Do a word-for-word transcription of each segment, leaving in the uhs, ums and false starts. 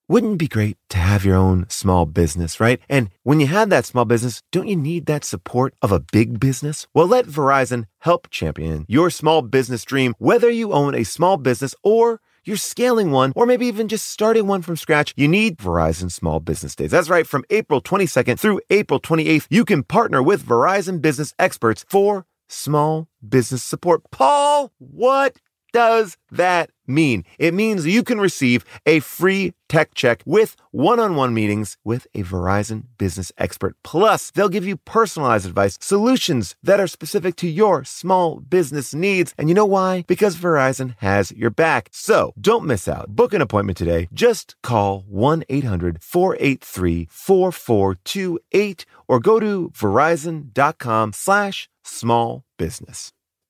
Wouldn't it be great to have your own small business, right? And when you have that small business, don't you need that support of a big business? Well, let Verizon help champion your small business dream, whether you own a small business or you're scaling one, or maybe even just starting one from scratch. You need Verizon Small Business Days. That's right. From April twenty-second through April twenty-eighth, you can partner with Verizon business experts for small business support. Paul, what does that mean? It means you can receive a free tech check with one-on-one meetings with a Verizon business expert. Plus, they'll give you personalized advice, solutions that are specific to your small business needs. And you know why? Because Verizon has your back. So don't miss out. Book an appointment today. Just call one eight hundred four eight three four four two eight or go to verizon.com slash small business.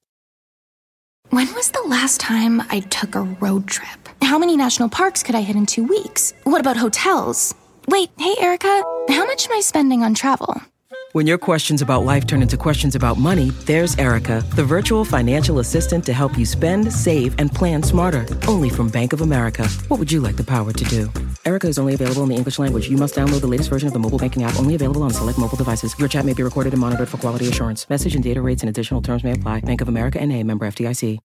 When was the last time I took a road trip? How many national parks could I hit in two weeks? What about hotels? Wait, hey, Erica, how much am I spending on travel? When your questions about life turn into questions about money, there's Erica, the virtual financial assistant to help you spend, save, and plan smarter. Only from Bank of America. What would you like the power to do? Erica is only available in the English language. You must download the latest version of the mobile banking app, only available on select mobile devices. Your chat may be recorded and monitored for quality assurance. Message and data rates and additional terms may apply. Bank of America N A, member F D I C.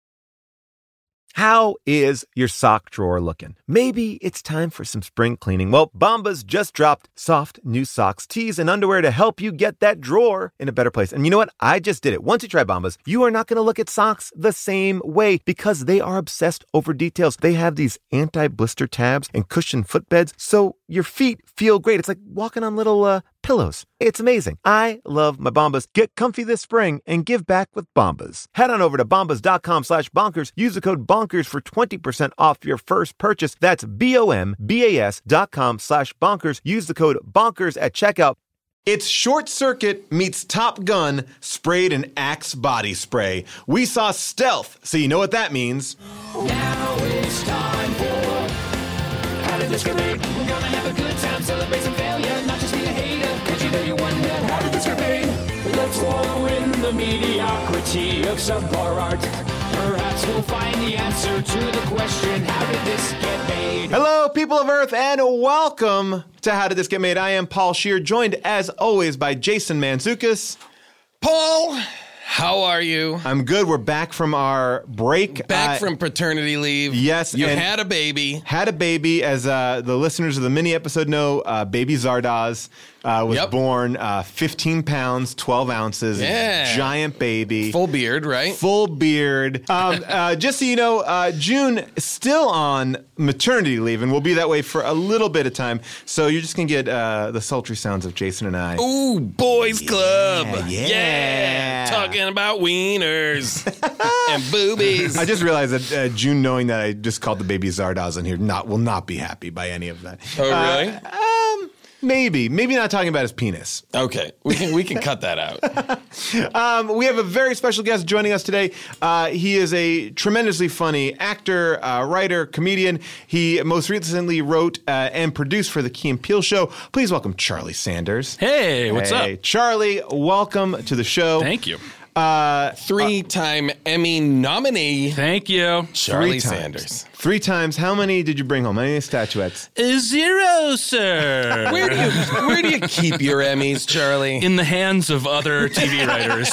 How is your sock drawer looking? Maybe it's time for some spring cleaning. Well, Bombas just dropped soft new socks, tees, and underwear to help you get that drawer in a better place. And you know what? I just did it. Once you try Bombas, you are not going to look at socks the same way because they are obsessed over details. They have these anti-blister tabs and cushioned footbeds, so your feet feel great. It's like walking on little uh, pillows. It's amazing. I love my Bombas. Get comfy this spring and give back with Bombas. Head on over to bombas.com slash bonkers. Use the code bonkers for twenty percent off your first purchase. That's B-O-M-B-A-S dot com slash bonkers. Use the code bonkers at checkout. It's Short Circuit meets Top Gun sprayed in Axe body spray. We saw Stealth, so you know what that means. Now it's time for How Did This Get Made? We're gonna have a good time, celebrate some failure, not just be a hater, cause you know you wonder, how did this get made? Let's wallow in the mediocrity of subpar art. Perhaps we'll find the answer to the question, how did this get made? Hello, people of Earth, and welcome to How Did This Get Made? I am Paul Scheer, joined as always by Jason Mantzoukas. Paul, how are you? I'm good. We're back from our break. Back uh, from paternity leave. Yes. You had a baby. Had a baby. As uh, the listeners of the mini episode know, uh, baby Zardoz uh, was Yep. born uh, fifteen pounds, twelve ounces. Yeah. Giant baby. Full beard, right? Full beard. Um, uh, just so you know, uh, June is still on maternity leave, and will be that way for a little bit of time. So you're just going to get uh, the sultry sounds of Jason and I. Ooh, boys club. yeah. Yeah. Talking about wieners and boobies. I just realized that uh, June, knowing that I just called the baby Zardoz in here, not will not be happy by any of that. Oh, really? Uh, um, maybe. Maybe not talking about his penis. Okay. We can we can cut that out. Um, we have a very special guest joining us today. Uh, he is a tremendously funny actor, uh, writer, comedian. He most recently wrote uh, and produced for The Key and Peele Show. Please welcome Charlie Sanders. Hey, what's Hey, up? Charlie, welcome to the show. Thank you. Uh, Three-time Emmy nominee, Thank you. Charlie three times. Sanders. Three times. How many did you bring home? How many statuettes? Zero, sir. Where do you where do you keep your Emmys, Charlie? In the hands of other T V writers.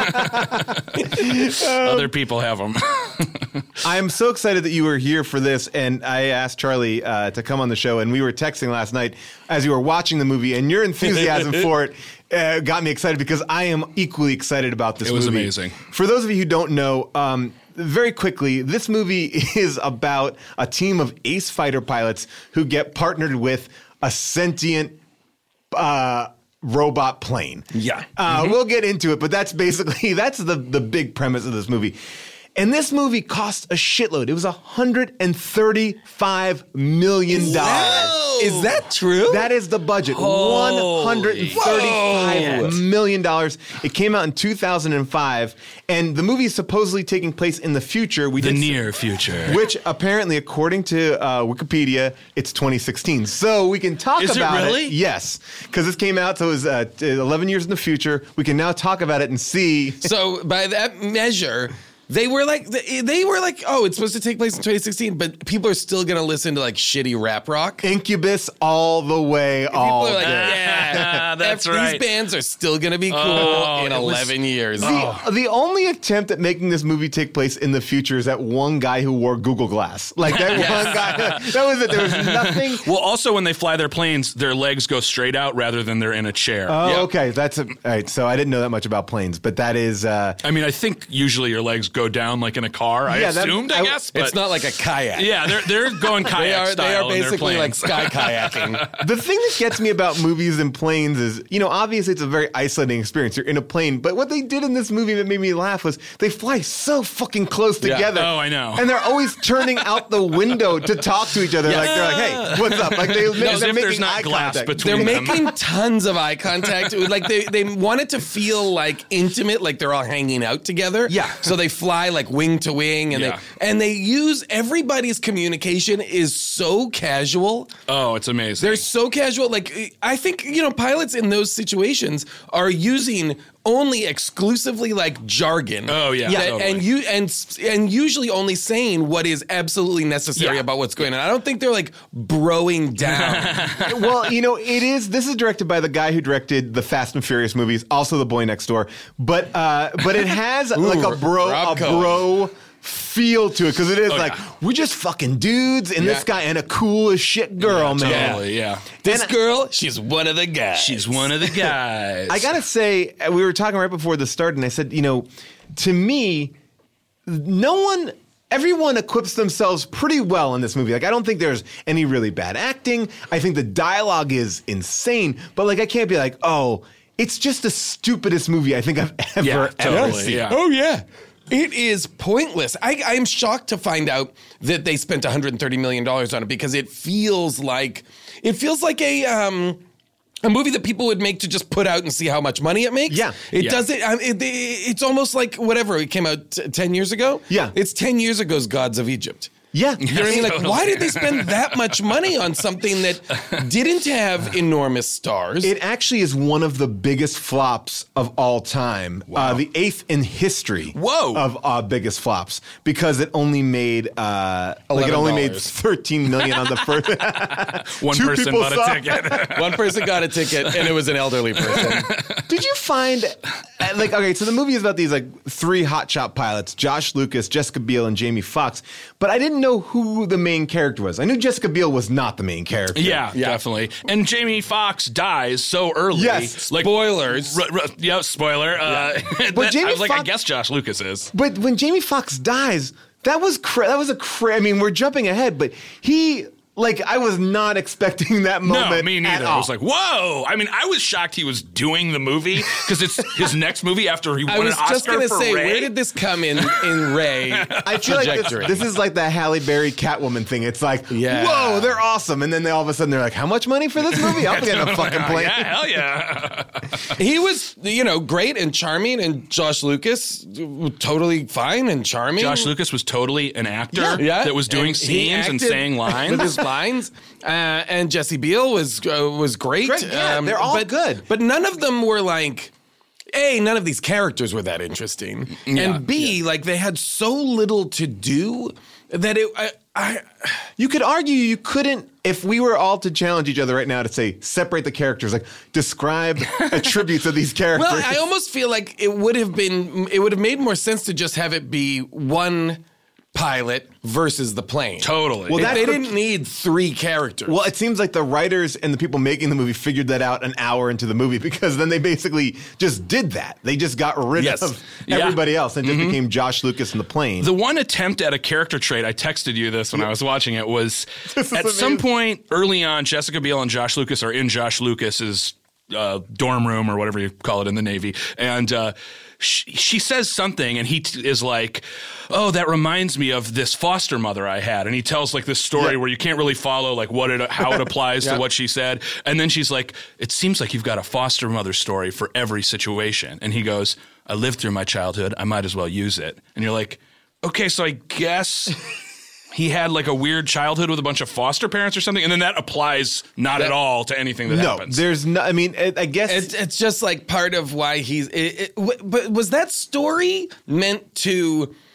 Other people have them. I am so excited that you were here for this, and I asked Charlie uh, to come on the show, and we were texting last night as you were watching the movie, and your enthusiasm for it uh, got me excited because I am equally excited about this It movie. was amazing. For those of you who don't know, um, very quickly, this movie is about a team of ace fighter pilots who get partnered with a sentient uh, robot plane. Yeah. Uh, We'll get into it, but that's basically, that's the, the big premise of this movie. And this movie cost a shitload. It was one hundred thirty-five million dollars. Whoa. Is that true? That is the budget. one hundred thirty-five Whoa. million dollars. It came out in two thousand five, and the movie is supposedly taking place in the future. We The did near future. Which apparently, according to uh, Wikipedia, it's twenty sixteen. So we can talk Is it about really? Yes, because this came out, so it was uh, eleven years in the future. We can now talk about it and see. So by that measure, They were like, they they were like, oh, it's supposed to take place in twenty sixteen, but people are still going to listen to like shitty rap rock. Incubus all the way, all People are like, day. yeah, That's F- right. These bands are still going to be cool Oh, in it was- eleven years. The, the only attempt at making this movie take place in the future is that one guy who wore Google Glass. Like that Yes. one guy. That was it. There was nothing. Well, also when they fly their planes, their legs go straight out rather than they're in a chair. Oh, Yeah. okay. That's a, all right. So I didn't know that much about planes, but that is. Uh, I mean, I think usually your legs go down like in a car. I Yeah, that- assumed, I, I- guess. But It's not like a kayak. yeah, they're they're going kayak They are, they style are in their basically like planes. sky kayaking. The thing that gets me about movies and planes is, you know, obviously it's a very isolating experience. You're in a plane, but what they did in this movie that made me laugh was they fly so fucking close Yeah. together. Oh, I know. And they're always turning out the window to talk to each other. Like they're like, "Hey, what's up?" Like they, As they're if making there's not eye glass contact. between They're them. making tons of eye contact. Like they, they want it to feel like intimate, like they're all hanging out together. Yeah. So they fly like wing to wing, and Yeah. they and they use everybody's communication is so casual. Oh, it's amazing. They're so casual. Like I think you know, pilots in those situations are using only exclusively like jargon. Oh, yeah, That- totally. and you and and usually only saying what is absolutely necessary Yeah. about what's going on. I don't think they're like broing down. Well, you know, it is. This is directed by the guy who directed the Fast and Furious movies, also The Boy Next Door. But uh, but it has like a bro, Rob a Cohen. bro feel to it because it is Oh, like yeah. we're just fucking dudes and this Yeah. guy and a cool as shit girl, man. Totally, yeah. This And- girl, she's one of the guys. She's one of the guys. I gotta say, we were talking right before this started, and I said, you know, to me, no one, everyone equips themselves pretty well in this movie. Like, I don't think there's any really bad acting. I think the dialogue is insane, but like, I can't be like, oh, it's just the stupidest movie I think I've ever, Yeah, ever totally, seen. yeah. Oh yeah. It is pointless. I, I am shocked to find out that they spent one hundred thirty million dollars on it because it feels like it feels like a um a movie that people would make to just put out and see how much money it makes. Yeah. It Yeah. doesn't. um, It, it's almost like whatever. It came out t- ten years ago. Yeah. It's ten years ago's Gods of Egypt. Yeah. You know what I mean? Like, why did they spend that much money on something that didn't have enormous stars? It actually is one of the biggest flops of all time. Uh, the eighth in history Whoa. of uh, biggest flops because it only made uh, like it only made eleven dollars. thirteen million on the first. One Two person people bought saw a ticket. One person got a ticket, and it was an elderly person. Did you find uh, like okay? So the movie is about these like three hotshot pilots: Josh Lucas, Jessica Biel, and Jamie Foxx. But I didn't know who the main character was. I knew Jessica Biel was not the main character. Yeah, definitely. And Jamie Foxx dies so early. Yes. Like, Spoilers. R- r- yeah, spoiler. Uh, But that- Jamie I was like, I Foxx- guess Josh Lucas is. But when Jamie Foxx dies, that was cra- that was a cra- I mean, we're jumping ahead, but he like I was not expecting that moment. No, me at neither. all. I was like, whoa. I mean, I was shocked he was doing the movie because it's his next movie after he I won was an Oscar just gonna for say, Ray. where did this come in in Ray? I feel like this, trajectory? this is like the Halle Berry Catwoman thing. It's like, Yeah. whoa, they're awesome, and then they all of a sudden they're like, how much money for this movie? I'll get a fucking plane. Yeah, hell yeah. He was, you know, great and charming, and Josh Lucas totally fine and charming. Josh Lucas was totally an actor Yeah. Yeah. that was doing And he scenes and acted saying lines. with his lines, uh, and Jesse Biel was uh, was great. Great, yeah, they're all but, good. but none of them were like. A, none of these characters were that interesting, Yeah. and B, like they had so little to do that it. I, I You could argue you couldn't, if we were all to challenge each other right now to say, separate the characters, like describe attributes of these characters. Well, I almost feel like it would have been, it would have made more sense to just have it be one pilot versus the plane. Totally. Well, Well, that- they didn't need three characters. Well, it seems like the writers and the people making the movie figured that out an hour into the movie because then they basically just did that. They just got rid Yes. of Yeah. everybody else and just became Josh Lucas and the plane. The one attempt at a character trait, I texted you this when I was watching it, was This is at some amazing. point early on, Jessica Biel and Josh Lucas are in Josh Lucas's uh, dorm room or whatever you call it in the Navy. And uh, she, she says something and he t- is like, oh, that reminds me of this foster mother I had. And he tells like this story Yeah. where you can't really follow like what it, how it applies Yeah. to what she said. And then she's like, it seems like you've got a foster mother story for every situation. And he goes, I lived through my childhood. I might as well use it. And you're like, okay, so I guess he had like a weird childhood with a bunch of foster parents or something, and then that applies not at all to anything that no, happens. there's no, I mean, it, I guess. It's, it's just like part of why he's. It, it, w- but was that story meant to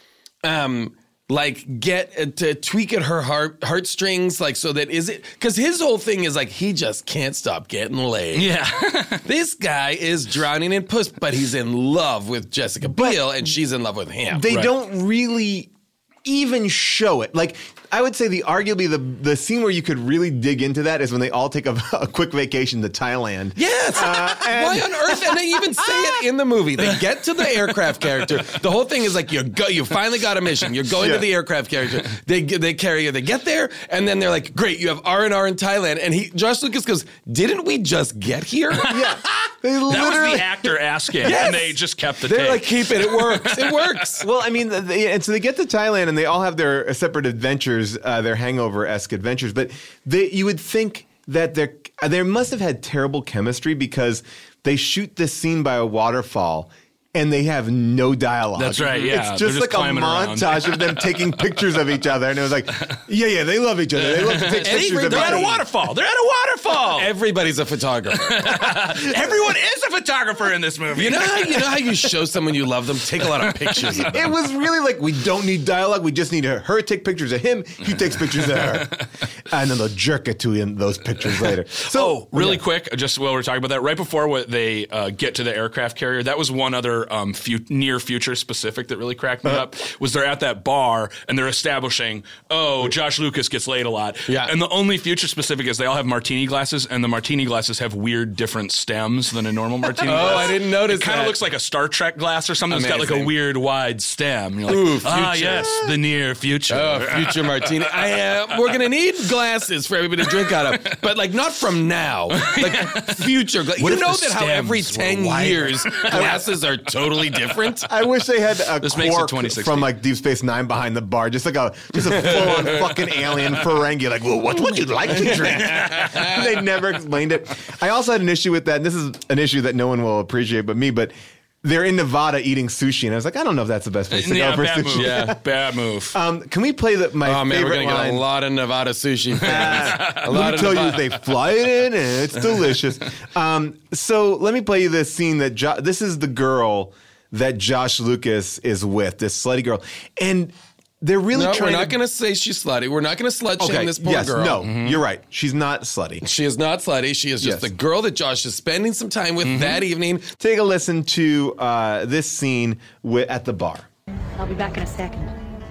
um, like get uh, to tweak at her heart heartstrings, like so that is it because his whole thing is like he just can't stop getting laid. Yeah. This guy is drowning in puss, but he's in love with Jessica Biel and she's in love with him. They Right. don't really even show it. Like, I would say the arguably the the scene where you could really dig into that is when they all take a, a quick vacation to Thailand. Yes. Uh, and- Why on earth? And they even say it in the movie. They get to the aircraft character. The whole thing is like you go. You finally got a mission. You're going Yeah. to the aircraft character. They they carry you. They get there, and then they're like, "Great, you have R and R in Thailand." And he, Josh Lucas, goes, "Didn't we just get here?" Yeah. They That was literally. the actor asking, Yes. and they just kept the They're take. like, "Keep it. It works. It works." Well, I mean, the, the, and so they get to Thailand and they all have their separate adventures, uh, their hangover-esque adventures. But they, you would think that they they must have had terrible chemistry because they shoot this scene by a waterfall and they have no dialogue. That's right, yeah. It's They're just just like a climbing around. montage of them taking pictures of each other. And it was like, yeah, yeah, they love each other. They love to take Any- pictures of They're each at a other. waterfall. They're at a waterfall. Everybody's a photographer. Everyone is a photographer in this movie. You know how you know how you show someone you love them? Take a lot of pictures of them. It was really like, we don't need dialogue. We just need her, her to take pictures of him. He takes pictures of her. And then they'll jerk it to him, those pictures later. So, Oh, really quick, just while we're talking about that, right before what they uh, get to the aircraft carrier, that was one other um, fu- near future specific that really cracked me Uh-huh. up. Was they're at that bar and they're establishing, oh, Josh Lucas gets laid a lot. Yeah. And the only future specific is they all have martini glasses, and the martini glasses have weird different stems than a normal martini Oh, glass. I didn't notice It kind that. of looks like a Star Trek glass or something. It's got like a Amazing. weird wide stem. You're like, Ooh, ah, future. yes, the near future. Oh, future martini. I, uh, we're gonna need glasses for everybody to drink out of, but like not from now. Like future. Gla- What you if know the that how every stems were ten wider? years glasses are totally different. I wish they had a This makes it quark twenty sixteen. from like Deep Space Nine behind the bar, just like a just a full-on fucking alien Ferengi. Like, well, what would you like to drink? They never explained it. I also had an issue with that, and this is an issue that no one will appreciate but me. But they're in Nevada eating sushi, and I was like, I don't know if that's the best place to yeah, go for bad sushi. move. Yeah. Bad move. Um, can we play the, my Oh man, we're favorite gonna line? get a lot of Nevada sushi fans. a Let lot me of tell Nevada. you, they fly it in and it's delicious. Um, so let me play you this scene that jo- this is the girl that Josh Lucas is with, this slutty girl, and they're really No, trying. we're not to, going to say she's slutty. We're not going to slut shame Okay, this poor yes, girl. no, you're right. She's not slutty. She is not slutty. She is just Yes. the girl that Josh is spending some time with that evening. Take a listen to uh, this scene wi- at the bar. I'll be back in a second.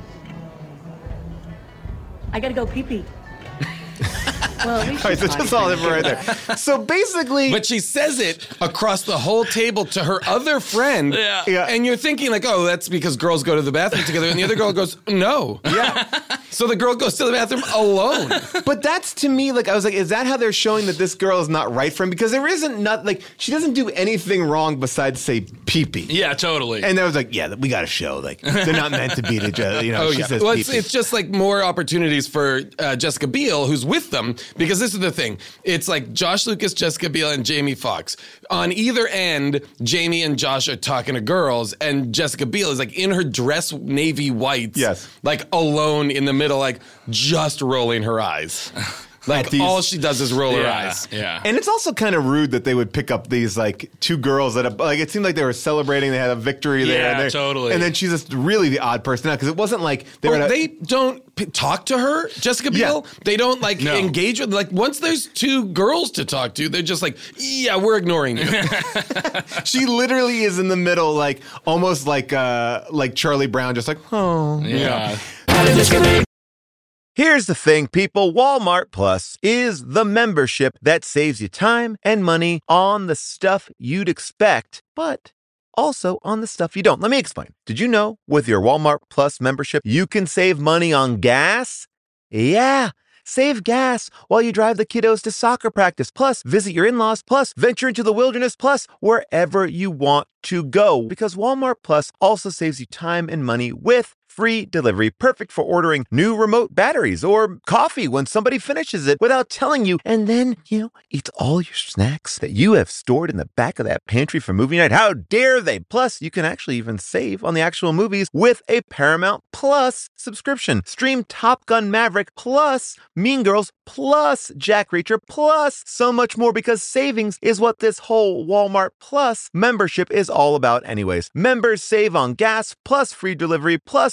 I gotta go pee pee. Well, at least All right, so she's just potty all that trained. right there. So basically, But she says it across the whole table to her other friend. Yeah. Yeah. And you're thinking like, oh, that's because girls go to the bathroom together. And the other girl goes, no. yeah. So the girl goes to the bathroom alone. But that's to me, like, I was like, is that how they're showing that this girl is not right for him? Because there isn't not like she doesn't do anything wrong besides say pee pee. yeah, totally. And I was like, yeah, we got to show like they're not meant to beat each other. You know, Oh she yeah. says Well, it's, pee-pee. it's just like more opportunities for uh, Jessica Biel, who's with them, because this is the thing. It's like Josh Lucas, Jessica Biel, and Jamie Foxx. On either end, Jamie and Josh are talking to girls, and Jessica Biel is like in her dress navy whites, Yes. like alone in the middle, like just rolling her eyes. Like these- all she does is roll her yeah, eyes. yeah. And it's also kind of rude that they would pick up these like two girls that like it seemed like they were celebrating. They had a victory there. Yeah, and they- totally. And then she's just really the odd person out because it wasn't like they were. Well, at a- they don't p- talk to her, Jessica Biel. Yeah. They don't like No. engage with. Like once there's two girls to talk to, they're just like, yeah, we're ignoring you. she literally is in the middle, like almost like uh like Charlie Brown, just like oh. yeah. Here's the thing, people. Walmart Plus is the membership that saves you time and money on the stuff you'd expect, but also on the stuff you don't. Let me explain. Did you know with your Walmart Plus membership, you can save money on gas? Yeah. Save gas while you drive the kiddos to soccer practice, plus visit your in-laws, plus venture into the wilderness, plus wherever you want to go. Because Walmart Plus also saves you time and money with free delivery, perfect for ordering new remote batteries or coffee when somebody finishes it without telling you, and then, you know, eats all your snacks that you have stored in the back of that pantry for movie night. How dare they? Plus, you can actually even save on the actual movies with a Paramount Plus subscription. Stream Top Gun Maverick plus Mean Girls plus Jack Reacher plus so much more, because savings is what this whole Walmart Plus membership is all about anyways. Members save on gas plus free delivery plus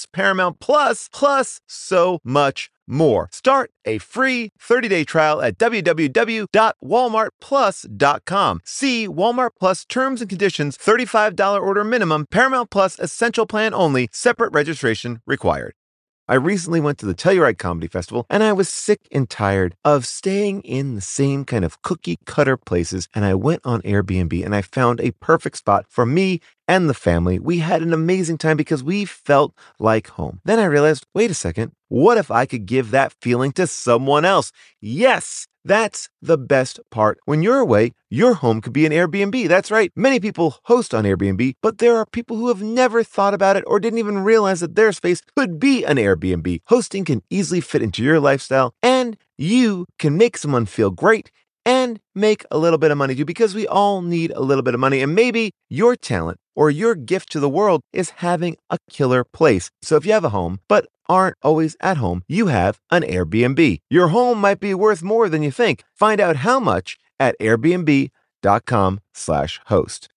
Paramount Plus, plus so much more. Start a free thirty-day trial at w w w dot walmart plus dot com. See Walmart Plus terms and conditions, thirty-five dollars order minimum, Paramount Plus essential plan only, separate registration required. I recently went to the Telluride Comedy Festival, and I was sick and tired of staying in the same kind of cookie-cutter places, and I went on Airbnb, and I found a perfect spot for me and the family. We had an amazing time because we felt like home. Then I realized, wait a second, what if I could give that feeling to someone else? Yes! That's the best part. When you're away, your home could be an Airbnb. That's right. Many people host on Airbnb, but there are people who have never thought about it or didn't even realize that their space could be an Airbnb. Hosting can easily fit into your lifestyle, and you can make someone feel great and make a little bit of money too, because we all need a little bit of money. And maybe your talent or your gift to the world is having a killer place. So if you have a home, but aren't always at home, you have an Airbnb. Your home might be worth more than you think. Find out how much at airbnb.com slash host.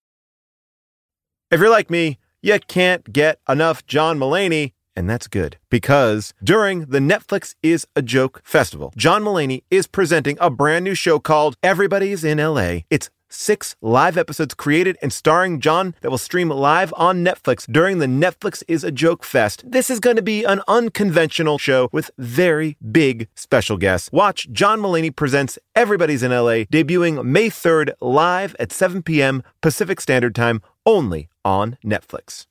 If you're like me, you can't get enough John Mulaney. And that's good, because during the Netflix is a Joke Festival, John Mulaney is presenting a brand new show called Everybody's in L A. It's six live episodes created and starring John that will stream live on Netflix during the Netflix is a Joke Fest. This is going to be an unconventional show with very big special guests. Watch John Mulaney Presents Everybody's in L A, debuting May third live at seven p.m. Pacific Standard Time, only on Netflix.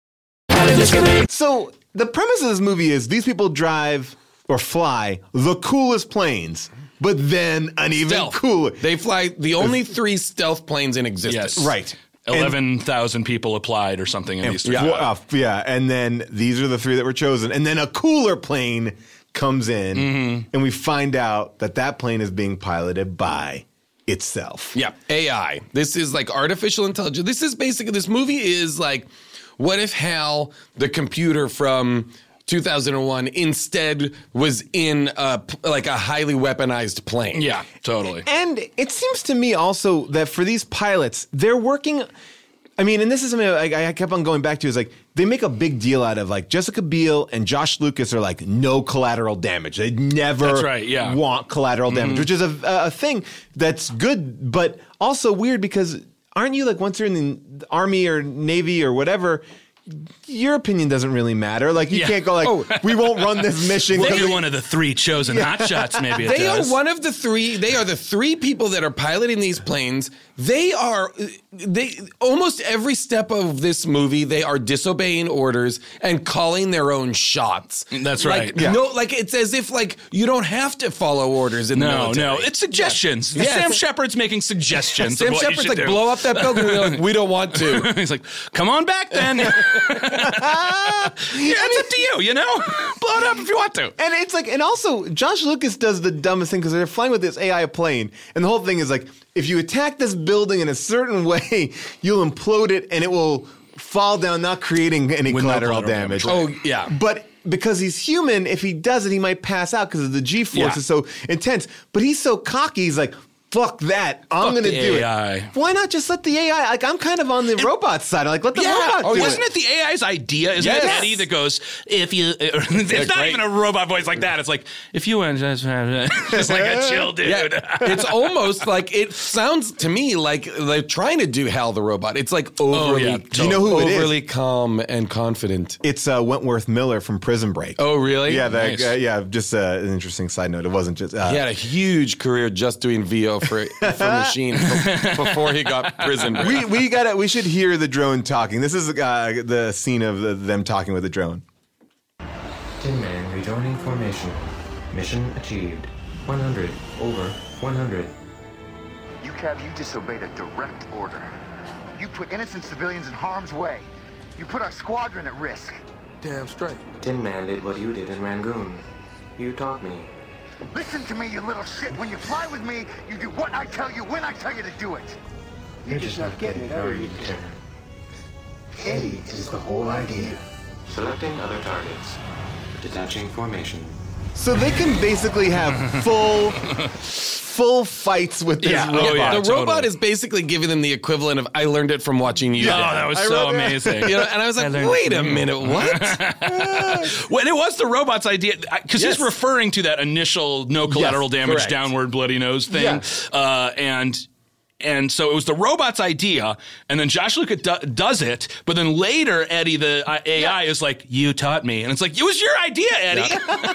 So the premise of this movie is these people drive or fly the coolest planes, but then an even Stealth. cooler. They fly the only three stealth planes in existence. Yes. Right. eleven thousand people applied or something in these three. Yeah, uh, yeah, and then these are the three that were chosen. And then a cooler plane comes in, Mm-hmm. and we find out that that plane is being piloted by itself. Yeah, A I. This is like artificial intelligence. This is basically, this movie is like, what if Hal, the computer from two thousand one, instead was in a, like a highly weaponized plane? Yeah, totally. And it seems to me also that for these pilots, they're working. I mean, and this is something I, I kept on going back to, is like they make a big deal out of like Jessica Biel and Josh Lucas are like no collateral damage. They never That's right, yeah. want collateral damage, Mm-hmm. which is a, a thing that's good, but also weird because aren't you like once you're in the Army or Navy or whatever, your opinion doesn't really matter. Like you Yeah. can't go like, Oh. we won't run this mission. If 'cause you're we- one of the three chosen hotshots, maybe it They does. are one of the three. They are the three people that are piloting these planes. They are, they almost every step of this movie, they are disobeying orders and calling their own shots. That's Like, right. Yeah. No, like it's as if like you don't have to follow orders in the No, military. no, it's suggestions. Yes. Sam Shepard's making suggestions. Sam of what you Shepard's should like, do. blow up that building. We're like, we don't want to. He's like, come on back then. Yeah, it's up to you, you know? Blow it up if you want to. And it's like, and also Josh Lucas does the dumbest thing because they're flying with this A I plane, and the whole thing is like, if you attack this building in a certain way, you'll implode it, and it will fall down, not creating any With no collateral, collateral damage. damage. Oh, yeah. But because he's human, if he does it, he might pass out because of the G-force Yeah. is so intense. But he's so cocky, he's like, fuck that. I'm Fuck going to the do A I. it. Why not just let the A I, like, I'm kind of on the robot side. I'm like, let the Yeah. robot Oh, do wasn't it. it the A I's idea? Isn't Yes. it Eddie that goes, if you, it's not great. even a robot voice like that. It's like, if you went, just like a chill dude. Yeah, it's almost like it sounds to me like they're trying to do Hal the robot. It's like overly, yeah, Do you know who it is? overly calm and confident. It's uh, Wentworth Miller from Prison Break. Oh, really? Yeah, that, Nice. uh, yeah. Just uh, an interesting side note. It wasn't just. Uh, He had a huge career just doing V O for for Machine be- before he got prison. we we got We should hear the drone talking. This is uh, the scene of the, them talking with the drone. Tin Man rejoining formation. Mission achieved. one hundred. Over. one hundred. You, Cav, you disobeyed a direct order. You put innocent civilians in harm's way. You put our squadron at risk. Damn straight. Tin Man did what you did in Rangoon. You taught me. Listen to me, you little shit. When you fly with me, you do what I tell you when I tell you to do it. You're just not getting it, are you, Lieutenant? AIDS is the whole idea. Selecting other targets. Detaching formation. So they can basically have full, full fights with this Yeah. robot. Oh, yeah. The totally. robot is basically giving them the equivalent of "I learned it from watching you." Oh, Dad." that was I so wrote that. amazing. You know, and I was like, learned wait it a from you. minute, what? Well, it was the robot's idea because Yes. he's referring to that initial no collateral Yes, damage, correct. downward bloody nose thing, Yeah. uh, and. And so it was the robot's idea, and then Josh Lucas do- does it, but then later Eddie, the uh, A I, is like, "You taught me," and it's like, "It was your idea, Eddie."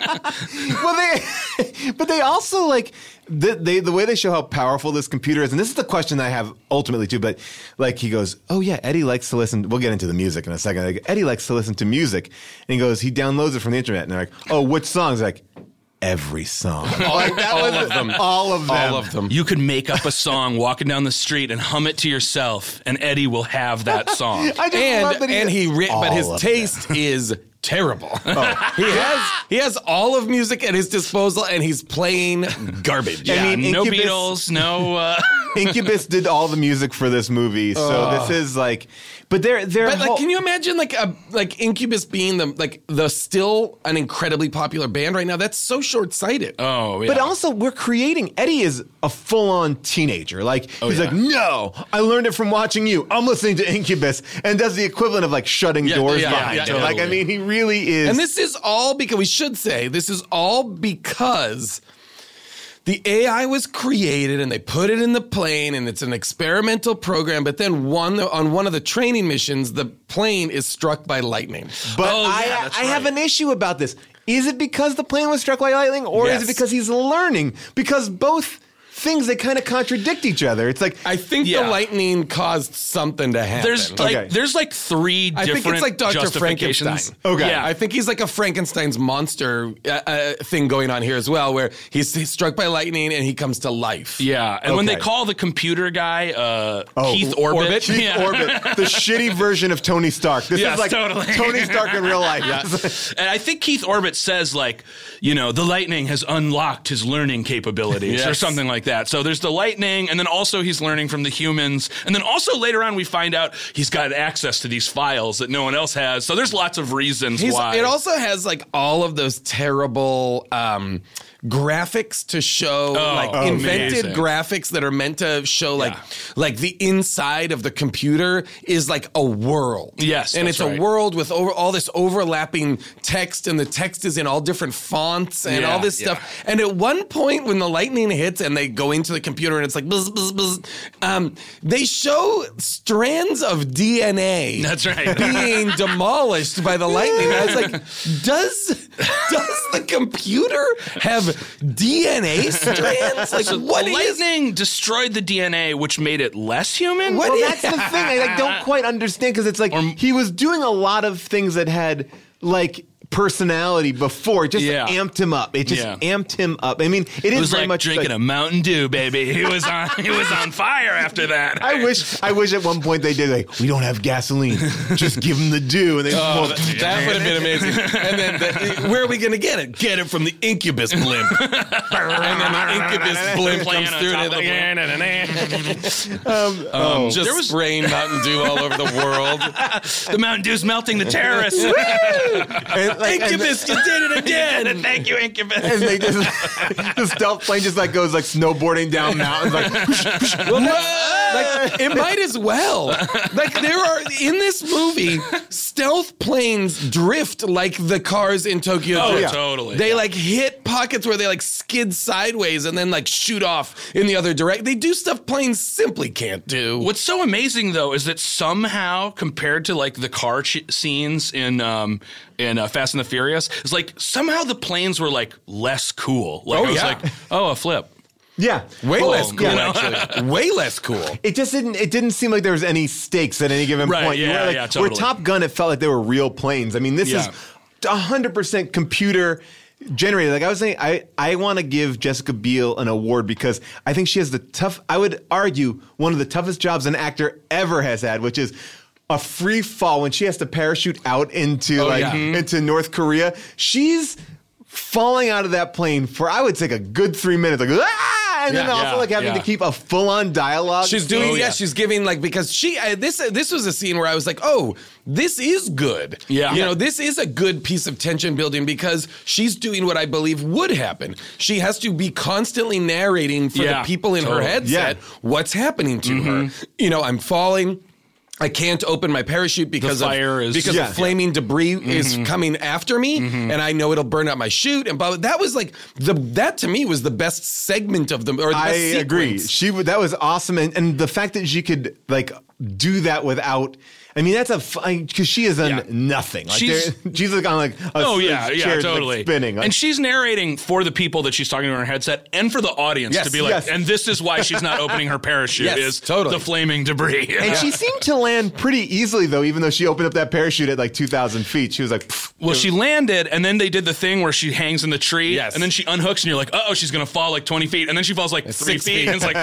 Well, they, but they also like the, they the way they show how powerful this computer is, and this is the question I have ultimately too. But like he goes, "Oh yeah, Eddie likes to listen." We'll get into the music in a second. Like, Eddie likes to listen to music, and he goes, he downloads it from the internet, and they're like, "Oh, which songs?" Like, every song, like, that all was of them. all of them, All of them. You could make up a song walking down the street and hum it to yourself, and Eddie will have that song. I just love and that and he ri- but his all of taste is terrible. he has he has all of music at his disposal, and he's playing garbage. I Yeah, mean, no Incubus- Beatles, no. Uh, Incubus did all the music for this movie, so this is like, but they're they're. But like, can you imagine like a like Incubus being the like the still an incredibly popular band right now? That's so short sighted. oh, yeah. But also, we're creating. Eddie is a full-on teenager. Like he's Oh, yeah. like, no, I learned it from watching you. I'm listening to Incubus, and does the equivalent of like shutting Yeah, doors yeah, behind yeah, him. Like, I totally. mean, he really is. And this is all because we should say this is all because the A I was created and they put it in the plane and it's an experimental program. But then one on one of the training missions, the plane is struck by lightning. But Oh, I, yeah, that's I have right. an issue about this. Is it because the plane was struck by lightning, or is Yes. it because he's learning? Because both things, they kind of contradict each other. It's like, I think Yeah. the lightning caused something to happen. There's like Okay. there's like three I different think it's like Doctor justifications. Frankenstein. Okay. Yeah. I think he's like a Frankenstein's monster uh, uh, thing going on here as well, where he's, he's struck by lightning and he comes to life. Yeah, and when they Okay. call the computer guy uh, Oh, Keith Orbit, Orbit? Keith yeah. Orbit, the shitty version of Tony Stark. This Yes, is like totally. Tony Stark in real life. And I think Keith Orbit says like, you know, the lightning has unlocked his learning capabilities or Yes. something like that. So there's the lightning, and then also he's learning from the humans, and then also later on we find out he's got access to these files that no one else has. So there's lots of reasons He's, why. it also has like all of those terrible um, graphics to show, Oh, like oh, invented amazing. graphics that are meant to show like Yeah. like the inside of the computer is like a world. Yes, and that's it's right. a world with over, all this overlapping text, and the text is in all different fonts and Yeah, all this yeah. stuff. And at one point, when the lightning hits and they go into the computer and it's like buzz buzz buzz, um, they show strands of D N A. That's right. being demolished by the lightning. And I was like, does does the computer have D N A strands? Like, So what the is? lightning destroyed the D N A, which made it less human. What Well, is- that's the thing. I like, don't quite understand, because it's like he was doing a lot of things that had like personality before. It just Yeah. amped him up. It just Yeah. amped him up. I mean, it It is was very like much drinking like, a Mountain Dew, baby. He was on. He was on fire after that. I wish. I wish at one point they did like, we don't have gasoline. Just give him the dew, and they. Oh, that, that would have been amazing. And then, the, where are we going to get it? Get it from the Incubus blimp. And then the Incubus blimp Playing comes on through. top And of it's the like, um, um, just There was- spraying Mountain Dew all over the world. The Mountain Dew's melting the terrace. and, like, and Incubus, you did it again. Thank you, Incubus. and they just the stealth plane just like goes like snowboarding down mountains like Well, that's, like, it might as well. Like, there are in this movie, stealth planes drift like the cars in Tokyo Oh, Drift. yeah. totally. They like hit pockets where they like skid sideways and then like shoot off in the other direction. They do stuff planes simply can't do. What's so amazing though is that somehow, compared to like the car ch- scenes in um, in uh, Fast and the Furious, it's like somehow the planes were like less cool. Like Oh, I was yeah. like, oh, a flip. yeah, Way Oh, less cool, yeah. actually. Way less cool. It just didn't. It didn't seem like there was any stakes at any given Right, point. You yeah, were like, yeah, Where totally. Top Gun, it felt like they were real planes. I mean, this Yeah. is a hundred percent computer generated. Like I was saying, I I want to give Jessica Biel an award because I think she has the tough. I would argue one of the toughest jobs an actor ever has had, which is a free fall when she has to parachute out into Oh, like yeah. into North Korea. She's falling out of that plane for I would say a good three minutes, like ah, Yeah, and then Yeah. also Yeah, like having yeah. to keep a full-on dialogue. She's doing, Oh, yeah. yeah. she's giving like, because she, uh, this, uh, this was a scene where I was like, oh, this is good. Yeah. You Yeah. know, this is a good piece of tension building because she's doing what I believe would happen. She has to be constantly narrating for Yeah, the people in her totally. headset Yeah. what's happening to Mm-hmm. her. You know, I'm falling. I can't open my parachute because fire of is- because Yeah. of flaming debris is coming after me, Mm-hmm. and I know it'll burn up my chute. And blah, that was like the that to me was the best segment of the or the I best agree. sequence. She would. That was awesome, and and the fact that she could like do that without. I mean, that's a because she has done Yeah. nothing. Like She's- she's she's like on like a Oh s- yeah, chair yeah, that's, like, totally. spinning. Like, And she's narrating for the people that she's talking to in her headset, and for the audience Yes, to be like, yes. and this is why she's not opening her parachute Yes, is totally. the flaming debris. and she seemed to land pretty easily though, even though she opened up that parachute at like two thousand feet. She was like, pfft. Well, she landed, and then they did the thing where she hangs in the tree, Yes. and then she unhooks, and you're like, oh, she's gonna fall like twenty feet, and then she falls like three Six feet, feet. and it's like,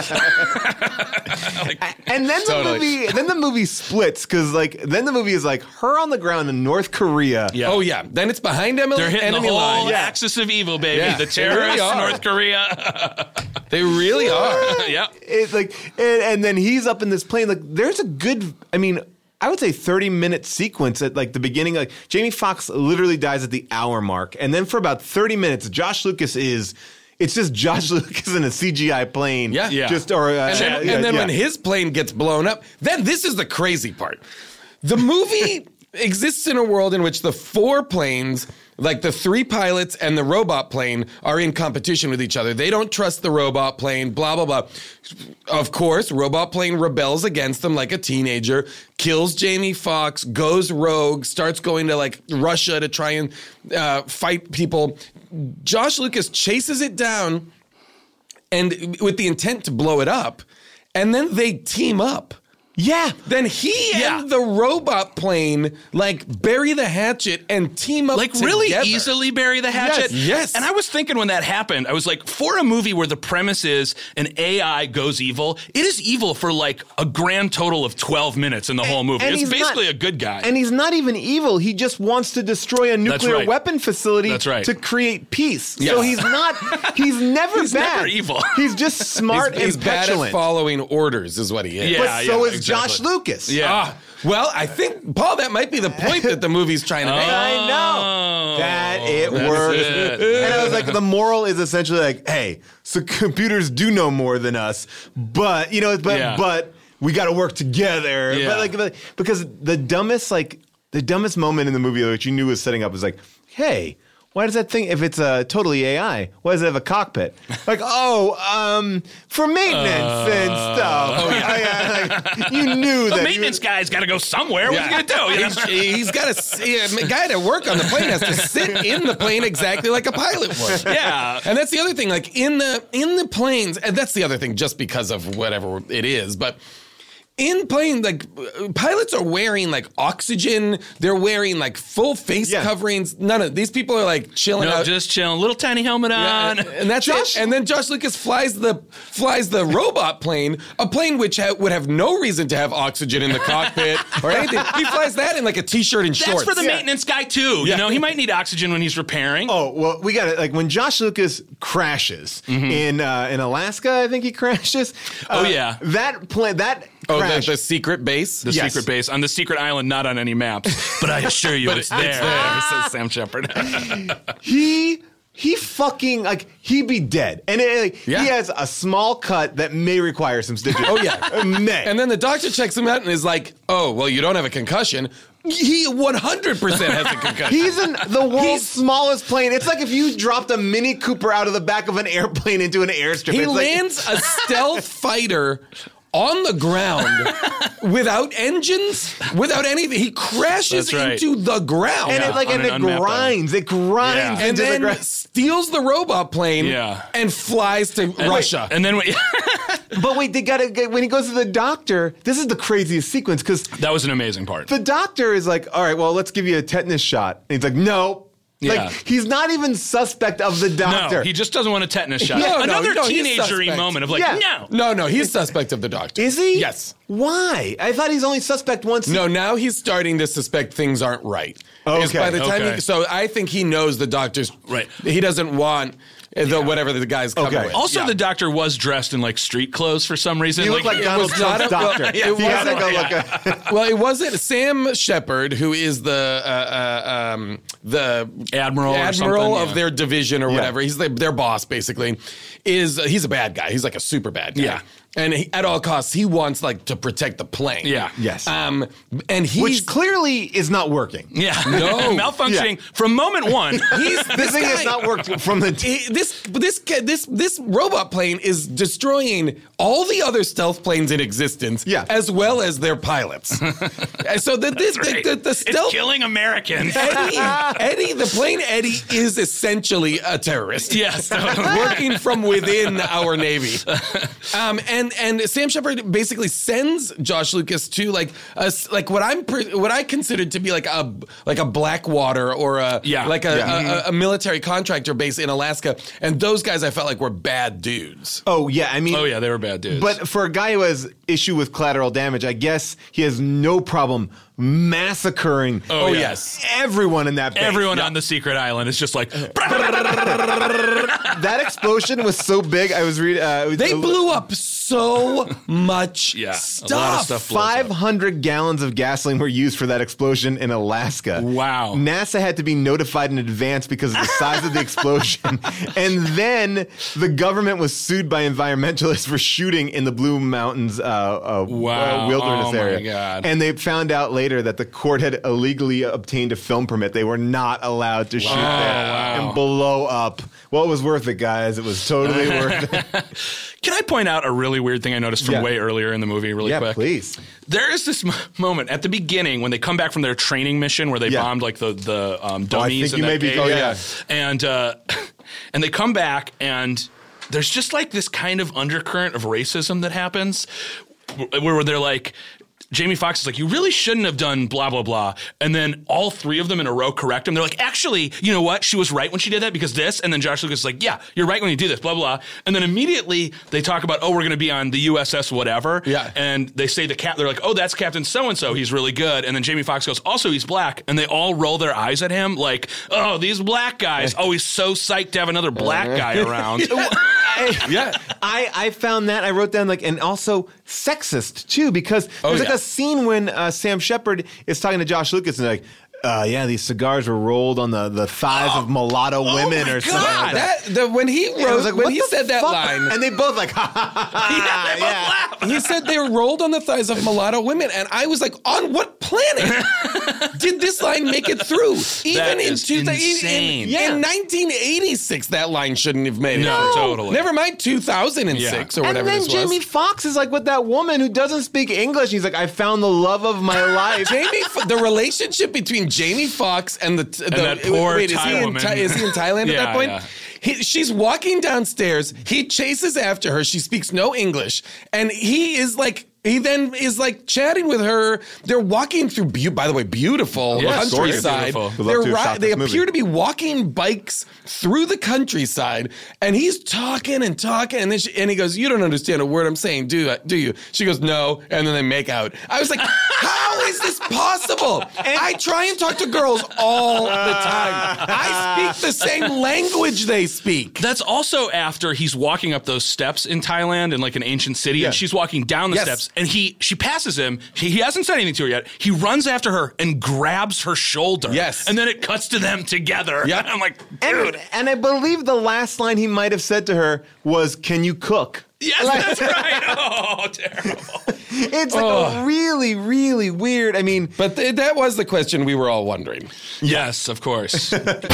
oh. Like, And then Totally. the movie, then the movie splits because like then the movie is like her on the ground in North Korea. Yeah. Oh yeah, then it's behind Emily. they're hitting enemy the whole line. axis of evil, baby. Yeah, The they really terrorists, are. North Korea. They really are. yeah. It's like, and, and then he's up in this plane. Like, there's a good, I mean, I would say thirty minute sequence at like the beginning. Like, Jamie Foxx literally dies at the hour mark. And then for about thirty minutes, Josh Lucas is, it's just Josh Lucas in a C G I plane. Yeah. Yeah. Just, or, uh, And then, yeah, and then yeah. when his plane gets blown up, then this is the crazy part. The movie exists in a world in which the four planes, like the three pilots and the robot plane, are in competition with each other. They don't trust the robot plane, blah, blah, blah. Of course, robot plane rebels against them like a teenager, kills Jamie Foxx, goes rogue, starts going to like Russia to try and uh, fight people. Josh Lucas chases it down and with the intent to blow it up, and then they team up. Yeah. Then he Yeah. and the robot plane like bury the hatchet and team up Like really together. easily bury the hatchet. Yes, yes. And I was thinking when that happened, I was like, for a movie where the premise is an A I goes evil, it is evil for like a grand total of twelve minutes in the whole movie. and It's he's basically not- a good guy. And he's not even evil. He just wants to destroy a nuclear right. weapon facility That's right. to create peace. Yeah. So he's not, he's never He's bad. never evil. He's just smart He's, he's and bad petulant. at following orders, is what he is. Yeah. but so is exactly. Josh Lucas. Yeah. Ah, well, I think, Paul, that might be the point that the movie's trying to make. I know that it that's works. it. And I was like, the moral is essentially like, hey, so computers do know more than us, but you know, but Yeah. but we got to work together. Yeah. But like, but- because the dumbest, like the dumbest moment in the movie, which you knew was setting up, was like, hey. Why does that thing, if it's uh, totally A I, why does it have a cockpit? Like, oh, um, for maintenance and stuff. Oh, yeah. Like, you knew The that. maintenance guy's got to go somewhere. What's he Yeah. going to do? You know? He's, he's got to, a guy to work on the plane has to sit in the plane exactly like a pilot would. Yeah. And that's the other thing, like in the in the planes, and that's the other thing, just because of whatever it is, but in plane, like uh, pilots are wearing like oxygen, they're wearing like full face Yeah. coverings. None of these people are like chilling No, out. just chilling. Little tiny helmet Yeah, on. and, and that's Josh- it. And then Josh Lucas flies the flies the robot plane, a plane which ha- would have no reason to have oxygen in the cockpit or anything. He flies that in like a t-shirt and That's shorts. for the maintenance guy too. Yeah. You know, he might need oxygen when he's repairing. Oh well, we got it. Like when Josh Lucas crashes in uh, in Alaska, I think he crashes. Oh, Uh, yeah. that plane that Oh, the, crash. the secret base. The Yes. secret base on the secret island, not on any maps, but I assure you, it's, there, says Sam Shepard. he he fucking like he'd be dead, and it, like, Yeah. he has a small cut that may require some stitches. Oh, yeah. Uh, may. And then the doctor checks him out and is like, "Oh, well, you don't have a concussion." He one hundred percent has a concussion. He's in the world's He's- smallest plane. It's like if you dropped a Mini Cooper out of the back of an airplane into an airstrip. He It's like- lands a stealth fighter on the ground without engines, without anything. He crashes That's right. into the ground. and Yeah, it like on and an it unmapped grinds. It grinds Yeah. and into the then ground. steals the robot plane Yeah. and flies to Russia. And then we, But wait, they gotta get, when he goes to the doctor. This is the craziest sequence because that was an amazing part. the doctor is like, "All right, well, let's give you a tetanus shot." And he's like, "No." Yeah. Like he's not even suspect of the doctor. No, he just doesn't want a tetanus shot. No, no, Another no, he's teenager-y suspect. moment of like, Yeah. no. No, no, he's suspect of the doctor. Is he? Yes. Why? I thought he's only suspect once. No, now he's starting to suspect things aren't right. Okay, Is by the time okay. he, so I think he knows the doctor's Right. He doesn't want The, yeah. Whatever the guy's coming okay. with. Also, yeah. the doctor was dressed in like street clothes for some reason. He looked like, like Donald Trump's doctor. Well, yeah, it wasn't, go yeah. look well, it wasn't Sam Shepard, who is the uh, uh, um, the admiral, admiral or of yeah. their division or yeah. whatever. He's the, their boss, basically. Is uh, he's a bad guy. He's like a super bad guy. Yeah. And he, at all costs, he wants like to protect the plane. Yeah. Yes. Um, and he's which clearly is not working. Yeah. No. Malfunctioning Yeah. from moment one. He's this this thing guy, has not worked from the. T- he- this this this this robot plane is destroying all the other stealth planes in existence, Yeah. as well as their pilots. And so the, this, the, the, the stealth It's killing Americans. Eddie, Eddie, the plane Eddie is essentially a terrorist. Yes. Working from within our Navy. Um, and, and Sam Shepard basically sends Josh Lucas to like a, like what I'm pre- what I considered to be like a like a Blackwater or a Yeah. like a, Yeah. a, a military contractor base in Alaska. And those guys I felt like were bad dudes. oh yeah, I mean. Oh, yeah, they were bad dudes. But for a guy who has issue with collateral damage, I guess he has no problem massacring. Oh, yeah. yes. everyone in that base. everyone on the secret island is just like, That explosion was so big. I was reading. Uh, They blew up so much Yeah, a stuff. lot of stuff. blows up. five hundred gallons of gasoline were used for that explosion in Alaska. Wow. NASA had to be notified in advance because of the size of the explosion. And then the government was sued by environmentalists for shooting in the Blue Mountains uh, uh, Wow. uh, wilderness Oh, my area. God. And they found out later that the court had illegally obtained a film permit. They were not allowed to shoot there wow. and blow up. Well, it was worth it, guys. It was totally worth it. Can I point out a really weird thing I noticed from Yeah. way earlier in the movie really Yeah, quick? please. There is this m- moment at the beginning when they come back from their training mission where they Yeah. bombed like the, the um, Oh, I dummies think in you that may be- cave. oh, yeah. And, uh, and they come back and there's just like this kind of undercurrent of racism that happens where, where they're like, Jamie Foxx is like, you really shouldn't have done blah, blah, blah. And then all three of them in a row correct him. They're like, actually, you know what? She was right when she did that because this. And then Josh Lucas is like, yeah, you're right when you do this, blah, blah. And then immediately they talk about, oh, we're going to be on the U S S whatever. Yeah. And they say the cap, they're like, oh, that's Captain so-and-so. He's really good. And then Jamie Foxx goes, also, he's black. And they all roll their eyes at him like, oh, these black guys. Oh, he's so psyched to have another black guy around. Yeah. I, I found that I wrote down like and also sexist too because Oh, there's like yeah. a scene when uh, Sam Shepard is talking to Josh Lucas and like uh, yeah these cigars were rolled on the, the thighs of mulatto women my or something God, like that. That, the, when he And I wrote, was like, when what he the said that fuck? line, and they both like ha ha ha, ha yeah. he said they were rolled on the thighs of mulatto women, and I was like, on what planet did this line make it through? Even That in, is two, in, insane. in, in nineteen eighty-six, that line shouldn't have made it. No, through. totally. Never mind two thousand six Yeah. or And whatever then this Jamie was. Foxx is like with that woman who doesn't speak English. He's like, I found the love of my life. Jamie, the relationship between Jamie Foxx and the, the that poor wait, is Thai he in woman. Thai- is he in Thailand at Yeah, that point? yeah. He, she's walking downstairs. He chases after her. She speaks no English, and he is like. He then is like chatting with her. They're walking through, be- by the way, beautiful Yeah, countryside. beautiful. Would love They're to have ri- shot they this movie. appear to be walking bikes through the countryside, and he's talking and talking, and then she, and he goes, "You don't understand a word I'm saying, do do you?" She goes, "No," and then they make out. I was like, "How is this possible?" And I try and talk to girls all the time. I speak the same language they speak. That's also after he's walking up those steps in Thailand in like an ancient city, Yeah. and she's walking down the Yes. steps, and he she passes him. He, he hasn't said anything to her yet. He runs after her and grabs her shoulder. Yes. and then it cuts to them together. Yeah. I'm like, dude. And, and I believe the last line he might have said to her was, "Can you cook?" Yes, that's right. Oh, terrible. It's like a really, really weird. I mean, But th- that was the question we were all wondering. Yes, of course.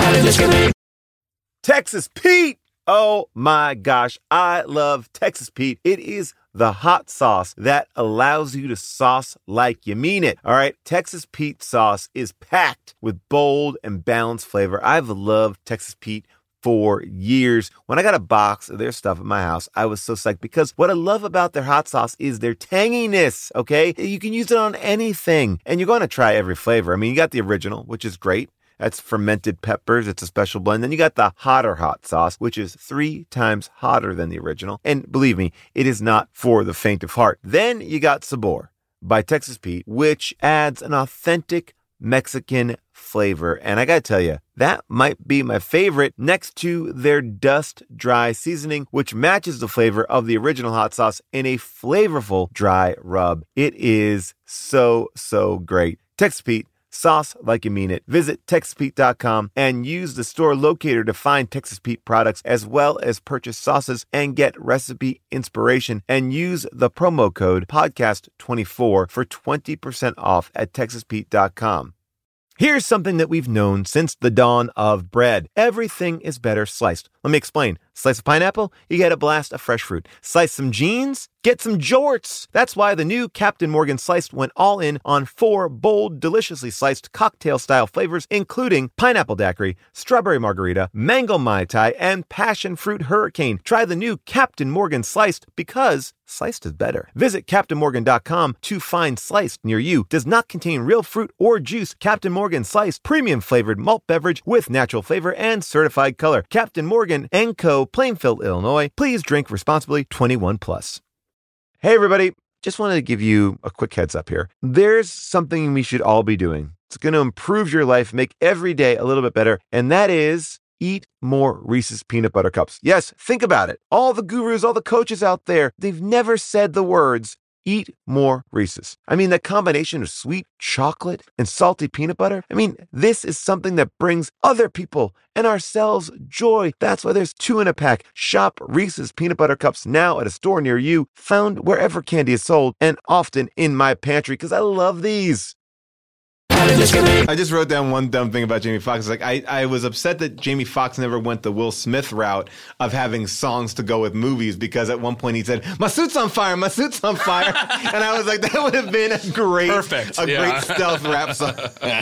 Texas Pete. Oh my gosh, I love Texas Pete. It is the hot sauce that allows you to sauce like you mean it. All right, Texas Pete sauce is packed with bold and balanced flavor. I've loved Texas Pete for years. When I got a box of their stuff at my house, I was so psyched because what I love about their hot sauce is their tanginess, okay? You can use it on anything, and you're going to try every flavor. I mean, you got the original, which is great. That's fermented peppers. It's a special blend. Then you got the hotter hot sauce, which is three times hotter than the original. And believe me, it is not for the faint of heart. Then you got Sabor by Texas Pete, which adds an authentic Mexican flavor. And I gotta tell you, that might be my favorite next to their Dust Dry seasoning, which matches the flavor of the original hot sauce in a flavorful dry rub. It is so, so great. Texas Pete, sauce like you mean it. Visit Texas Pete dot com and use the store locator to find Texas Pete products as well as purchase sauces and get recipe inspiration, and use the promo code podcast twenty-four for twenty percent off at Texas Pete dot com. Here's something that we've known since the dawn of bread. Everything is better sliced. Let me explain. Slice a pineapple, you get a blast of fresh fruit. Slice some jeans, get some jorts. That's why the new Captain Morgan Sliced went all in on four bold, deliciously sliced cocktail-style flavors, including pineapple daiquiri, strawberry margarita, mango mai tai, and passion fruit hurricane. Try the new Captain Morgan Sliced because sliced is better. Visit Captain Morgan dot com to find Sliced near you. Does not contain real fruit or juice. Captain Morgan Sliced, premium flavored malt beverage with natural flavor and certified color. Captain Morgan and Co., Plainfield, Illinois. Please drink responsibly. twenty-one plus. Hey everybody, just wanted to give you a quick heads up here. There's something we should all be doing. It's going to improve your life, make every day a little bit better, and that is eat more Reese's Peanut Butter Cups. Yes, think about it. All the gurus, all the coaches out there, they've never said the words, eat more Reese's. I mean, that combination of sweet chocolate and salty peanut butter, I mean, this is something that brings other people and ourselves joy. That's why there's two in a pack. Shop Reese's Peanut Butter Cups now at a store near you, found wherever candy is sold, and often in my pantry because I love these. I just wrote down one dumb thing about Jamie Foxx. Like I, I was upset that Jamie Foxx never went the Will Smith route of having songs to go with movies, because at one point he said, "My suit's on fire, my suit's on fire," and I was like, that would have been a great, Perfect. a Yeah. great stealth rap song.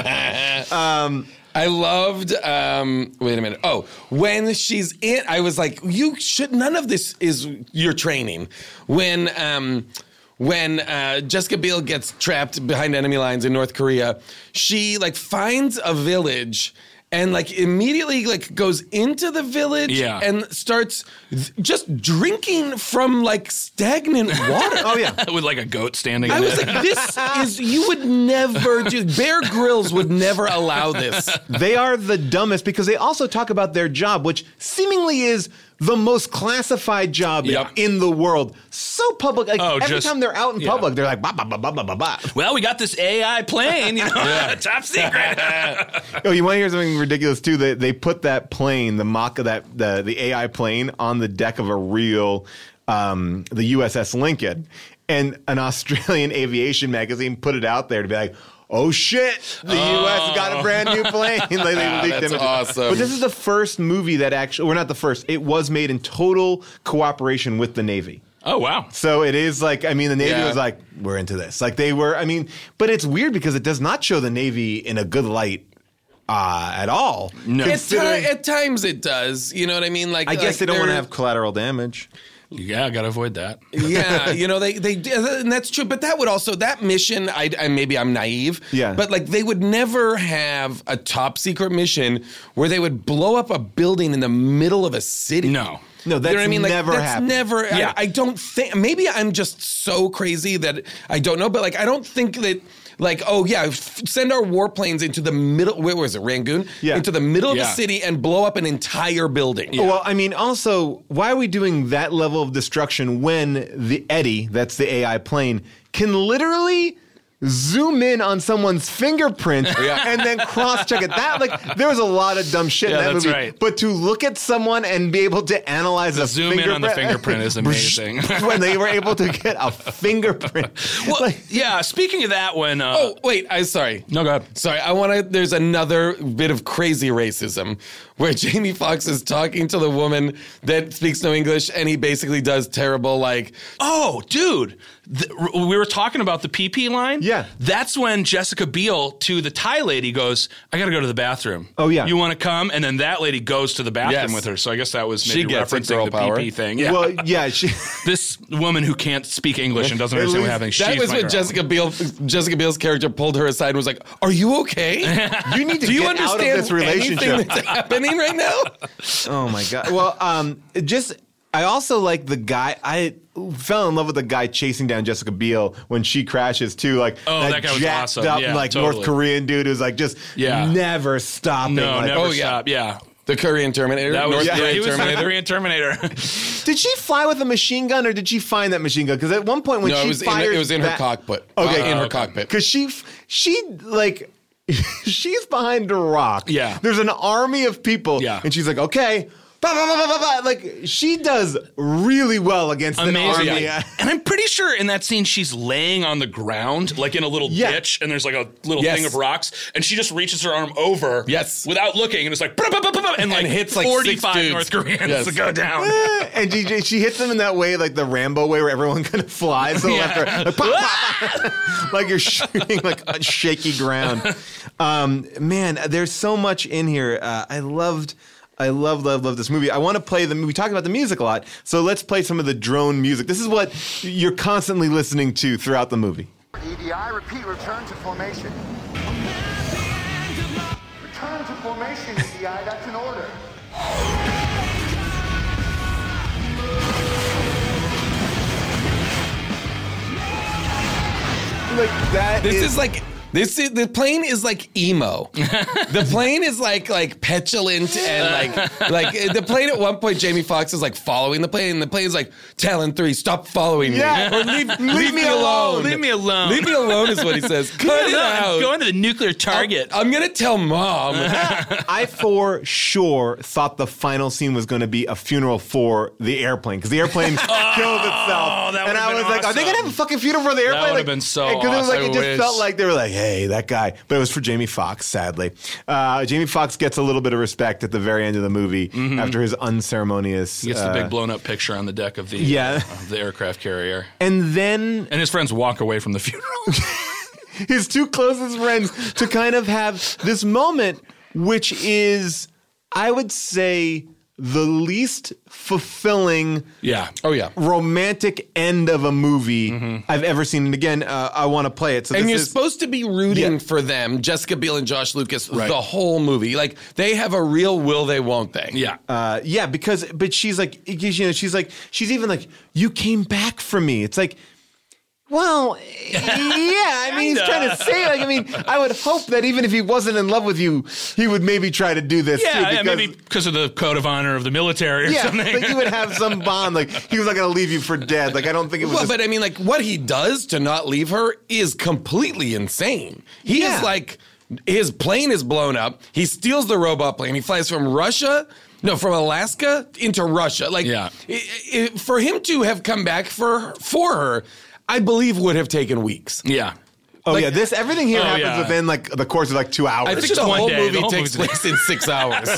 um, I loved, um, wait a minute. Oh, when she's in, I was like, you should, none of this is your training. When, um, When uh, Jessica Biel gets trapped behind enemy lines in North Korea, she like finds a village and like immediately like goes into the village Yeah. and starts th- just drinking from like stagnant water. oh yeah. With like a goat standing I in was it. like, this is, you would never do, Bear Grylls would never allow this. They are the dumbest because they also talk about their job, which seemingly is the most classified job Yep. in the world. So public. Like Oh, every just- time they're out in yeah. public, they're like, bah, bah, bah, bah, bah, bah, bah. Well, we got this A I plane, you know, top secret. Oh, you want to hear something ridiculous too? They they put that plane, the mock of that the the A I plane, on the deck of a real um, the U S S Lincoln, and an Australian aviation magazine put it out there to be like, oh shit, the Oh. U S got a brand new plane. Like, they Ah, leaked that's images. awesome. But this is the first movie that actually, we're not the first. It was made in total cooperation with the Navy. Oh, wow. So it is like, I mean, the Navy Yeah. was like, we're into this. Like they were, I mean, but it's weird because it does not show the Navy in a good light uh, at all. No. At, ti- Considering- at times it does. You know what I mean? Like I guess like they don't want to they're- have collateral damage. Yeah, I got to avoid that. Yeah, you know they they and that's true. But that would also that mission. I, I maybe I'm naive. Yeah. But like they would never have a top secret mission where they would blow up a building in the middle of a city. No. No, You that's know what I mean? Like, never that's happened. never. Yeah. I, I don't think. Maybe I'm just so crazy that I don't know. But like, I don't think that. Like, oh yeah, f- send our warplanes into the middle. Where was it? Rangoon. Yeah. Into the middle of Yeah. the city and blow up an entire building. Well, I mean, also, why are we doing that level of destruction when the Eddie, that's the A I plane, can literally zoom in on someone's fingerprint and then cross-check it? That, like, there was a lot of dumb shit Yeah, in that that's movie. right. But to look at someone and be able to analyze a zoom in fingerprint, on the fingerprint is amazing. when they were able to get a fingerprint. Well, Like, yeah, speaking of that, when... Uh, Oh wait, I sorry. No, go ahead. Sorry, I want to. There's another bit of crazy racism where Jamie Foxx is talking to the woman that speaks no English, and he basically does terrible like. Oh, dude. The, we were talking about the P P line. Yeah. That's when Jessica Biel to the Thai lady goes, I got to go to the bathroom. Oh, yeah. You want to come? And then that lady goes to the bathroom Yes. with her. So I guess that was She maybe gets it, referencing girl the power. P P thing. Yeah. Well, yeah, she, This woman who can't speak English and doesn't At understand least- what's happening. That she's was my when girl. Jessica Biel, Jessica Biel's character pulled her aside and was like, "Are you okay? you need to Do you get out of understand this relationship. anything that's happening right now?" Oh my god. Well, um, just I also like the guy. I fell in love with the guy chasing down Jessica Biel when she crashes too. Like Oh, that guy was jacked awesome. up, Yeah, like totally. North Korean dude who's like just Yeah. never stopping. No, like, never oh, yeah. stop. Yeah. The Korean Terminator. That was, North yeah, Korean he was the Terminator. Korean Terminator. Did she fly with a machine gun, or did she find that machine gun? Because at one point when No, she it was, in, fired, it was in her that- cockpit. Okay, Uh, in her okay. cockpit. Because she, she like, she's behind a rock. Yeah. There's an army of people. Yeah. And she's like, okay. Bah, bah, bah, bah, bah, bah. Like, she does really well against an Amazing. army. And I'm pretty sure in that scene she's laying on the ground, like in a little Yeah. ditch, and there's like a little Yes. thing of rocks, and she just reaches her arm over, Yes. without looking, and it's like, bah, bah, bah, bah, bah, and like And hits, like, forty-five six dudes. North Koreans Yes. to go down. And she, she hits them in that way, like the Rambo way, where everyone kind of flies to the left. Or, like, pop, pop, pop. Like you're shooting like on shaky ground. Um, man, there's so much in here. Uh, I loved. I love, love, love this movie. I want to play the. We talked about the music a lot, so let's play some of the drone music. This is what you're constantly listening to throughout the movie. E D I, repeat, return to formation. Return to formation, E D I, that's an order. Like that. This is like this is the plane is like emo. The plane is like like petulant and like like the plane at one point Jamie Foxx is like following the plane and the plane is like Talon three, stop following me. Yeah. Or leave, leave, me alone. Leave me alone. Leave me alone is what he says. Cut it out. I'm going to the nuclear target. I'm gonna tell mom. I for sure thought the final scene was going to be a funeral for the airplane because the airplane killed itself. that and I would've was been like, are they going to have a awesome. fucking funeral for the airplane? would've Like, been so Because it was like awesome. it I just wish. felt like they were like, hey, that guy. But it was for Jamie Foxx, sadly. Uh, Jamie Foxx gets a little bit of respect at the very end of the movie after his unceremonious. He gets the uh, big blown up picture on the deck of the Yeah. uh, of the aircraft carrier, And then and his friends walk away from the funeral. his two closest friends to kind of have this moment, which is, I would say, the least fulfilling Yeah. Oh yeah. romantic end of a movie I've ever seen. And again, uh, I want to play it. So And this you're is, supposed to be rooting Yeah. for them, Jessica Biel and Josh Lucas, Right. the whole movie. Like they have a real will they, won't they? Yeah. uh, yeah, because but she's like, you know, she's like, she's even like, you came back for me. It's like, well, yeah. I mean, he's trying to say, like, I mean, I would hope that even if he wasn't in love with you, he would maybe try to do this Yeah, too. yeah, maybe because of the code of honor of the military or Yeah, something. like you would have some bond. Like he was not going to leave you for dead. Like I don't think it was. Well, just- but I mean, like, what he does to not leave her is completely insane. He Yeah. is like, his plane is blown up. He steals the robot plane. He flies from Russia, no, from Alaska into Russia. Like, Yeah. i i for him to have come back for for her, I believe would have taken weeks. yeah. oh like- yeah, this everything here Oh, happens yeah. within like the course of like two hours. I think just the one whole day. The movie whole takes movie's- place in six hours.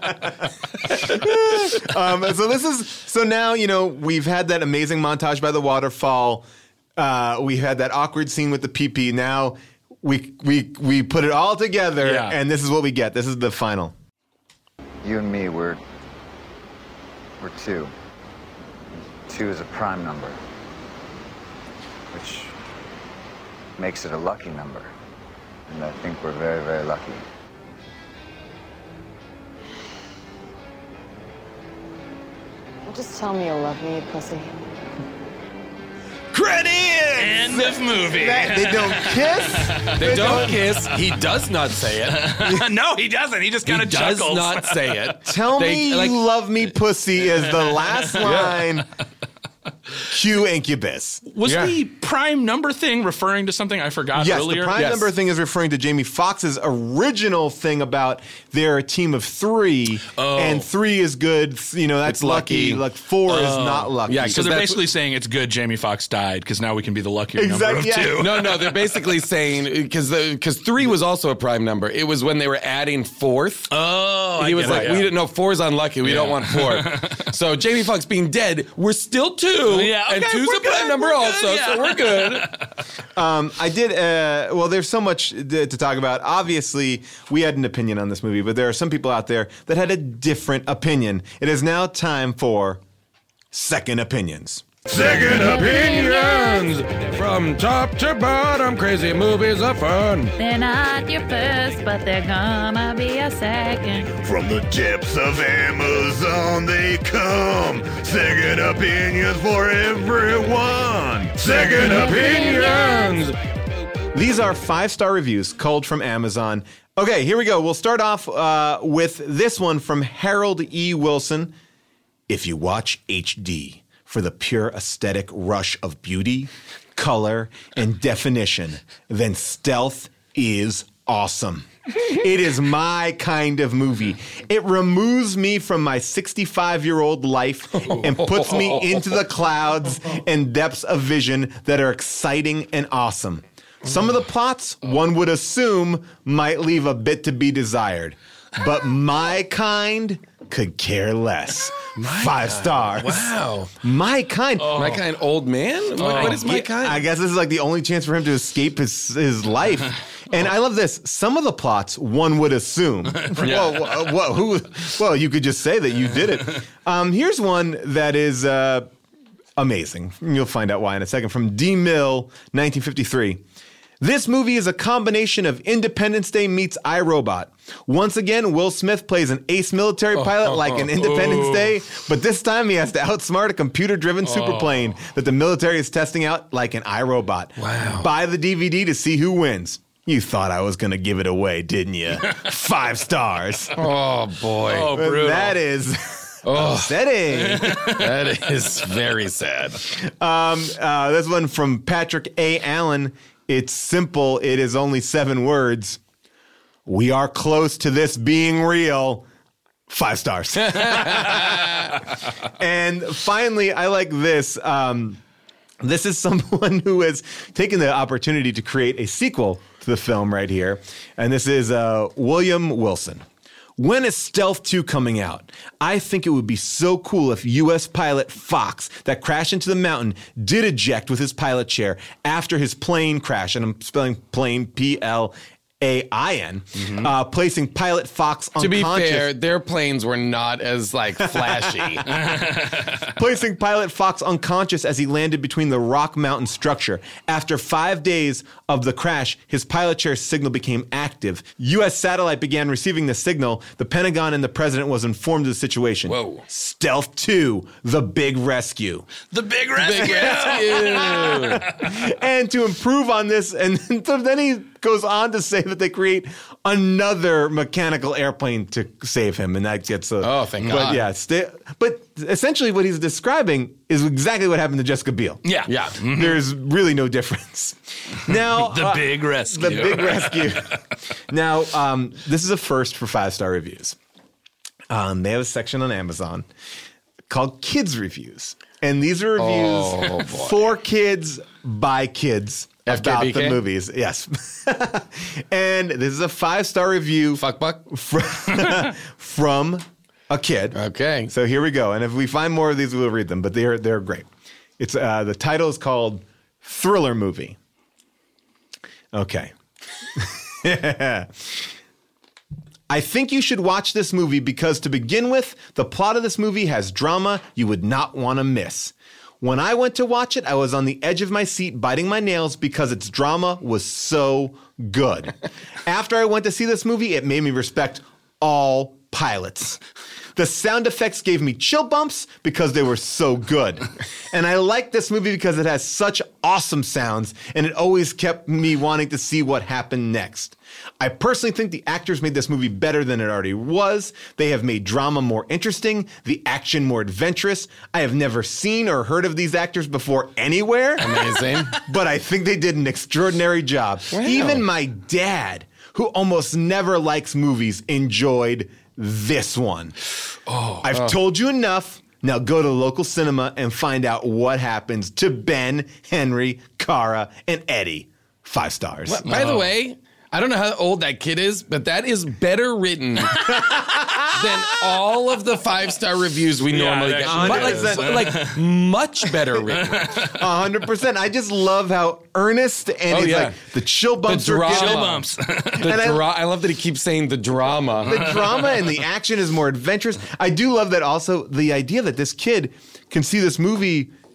Um, so this is so now you know we've had that amazing montage by the waterfall. Uh, we had that awkward scene with the P P. Now we we we put it all together, Yeah. and this is what we get. This is the final. You and me, we're. We're two. Two is a prime number, which makes it a lucky number. And I think we're very, very lucky. Just tell me you'll love me, you pussy. Credits. End of movie. That- they don't kiss. They don't kiss. He does not say it. No, he doesn't. He just He kind of does chuckles. not say it. Tell They- me like- you love me, pussy, is the last line. Cue Incubus. Was Yeah. the prime number thing referring to something I forgot Yes, earlier? the prime Yes. number thing is referring to Jamie Foxx's original thing about they're a team of three, Oh. and three is good. You know, that's It's lucky. lucky. Like four is not lucky. Yeah, So 'cause they're that's- basically saying it's good Jamie Foxx died because now we can be the luckier number of Exactly, yeah. two. No, no, they're basically saying because because three was also a prime number. It was when they were adding fourth. Oh, I he was get it, like, yeah. we didn't know four's unlucky. We don't Yeah. want four. So Jamie Foxx being dead, we're still two. Yeah, and okay, two's we're a prime good, number we're also, good, yeah. so we're good. Um, I did. Uh, well, there's so much to, to talk about. Obviously, we had an opinion on this movie, but there are some people out there that had a different opinion. It is now time for second opinions. Second opinions from top to bottom. Crazy movies are fun. They're not your first, but they're gonna be a second. From the depths of Amazon, they Come, second opinions for everyone. Second opinions. These are five-star reviews culled from Amazon. Okay, here we go. We'll start off uh, with this one from Harold E. Wilson. If you watch H D for the pure aesthetic rush of beauty, color, and definition, then Stealth is awesome. It is my kind of movie. It removes me from my sixty-five-year-old life and puts me into the clouds and depths of vision that are exciting and awesome. Some of the plots, one would assume, might leave a bit to be desired. But my kind could care less. My Five kind. stars. Wow. My kind. Oh. My kind old man? What, Oh. what is my Yeah, kind? I guess this is like the only chance for him to escape his his life. And I love this. Some of the plots, one would assume. Yeah. Well, well, who, well, you could just say that you did it. Um, here's one that is uh, amazing. You'll find out why in a second. From D. Mill, nineteen fifty-three. This movie is a combination of Independence Day meets iRobot. Once again, Will Smith plays an ace military pilot like in Independence Day, but this time he has to outsmart a computer-driven superplane that the military is testing out like an iRobot. Wow. Buy the D V D to see who wins. You thought I was going to give it away, didn't you? Five stars. Oh, boy. Oh, brutal. That is upsetting. That is very sad. Um, uh, this one from Patrick A. Allen. It's simple. It is only seven words. We are close to this being real. Five stars. And finally, I like this. Um, this is someone who has taken the opportunity to create a sequel to the film right here. And this is uh, William Wilson. When is Stealth two coming out? I think it would be so cool if U S pilot Fox that crashed into the mountain did eject with his pilot chair after his plane crash, and I'm spelling plane P L A I N, Mm-hmm. uh, placing pilot Fox To be unconscious. fair, their planes were not as, like, flashy. Placing pilot Fox unconscious as he landed between the Rock Mountain structure. After five days of the crash, his pilot chair signal became active. U S satellite began receiving the signal. The Pentagon and the president was informed of the situation. Whoa. Stealth two, the big rescue. The big rescue. Big rescue. And to improve on this, and then he goes on to say that they create another mechanical airplane to save him, and that gets a. Oh, thank but God. yeah, sta- but essentially what he's describing is exactly what happened to Jessica Biel. Yeah. Yeah. Mhm. There's really no difference. Now, The uh, big rescue. the big rescue. Now, um, this is a first for five star reviews. Um, they have a section on Amazon called Kids Reviews, and these are reviews Oh, boy. for kids by kids. F K About B K? the movies, yes. And this is a five-star review Fuck buck? from, from a kid. Okay. So here we go. And if we find more of these, we'll read them. But they're they're great. It's uh, the title is called Thriller Movie. Okay. I think you should watch this movie because, to begin with, the plot of this movie has drama you would not want to miss. When I went to watch it, I was on the edge of my seat biting my nails because its drama was so good. After I went to see this movie, it made me respect all pilots. The sound effects gave me chill bumps because they were so good. And I liked this movie because it has such awesome sounds, and it always kept me wanting to see what happened next. I personally think the actors made this movie better than it already was. They have made drama more interesting, the action more adventurous. I have never seen or heard of these actors before anywhere. Amazing. But I think they did an extraordinary job. Wow. Even my dad, who almost never likes movies, enjoyed this one. Oh, I've oh. told you enough. Now go to the local cinema and find out what happens to Ben, Henry, Cara, and Eddie. Five stars. Well, by the way, I don't know how old that kid is, but that is better written than all of the five-star reviews we Yeah, normally it get. actually Mu- is. like, like, much better written. A hundred percent. I just love how earnest and Oh, it's yeah. like the chill bumps The are drama. given. Chill bumps. The And I- dra- I love that he keeps saying the drama. The drama and the action is more adventurous. I do love that also the idea that this kid can see this movie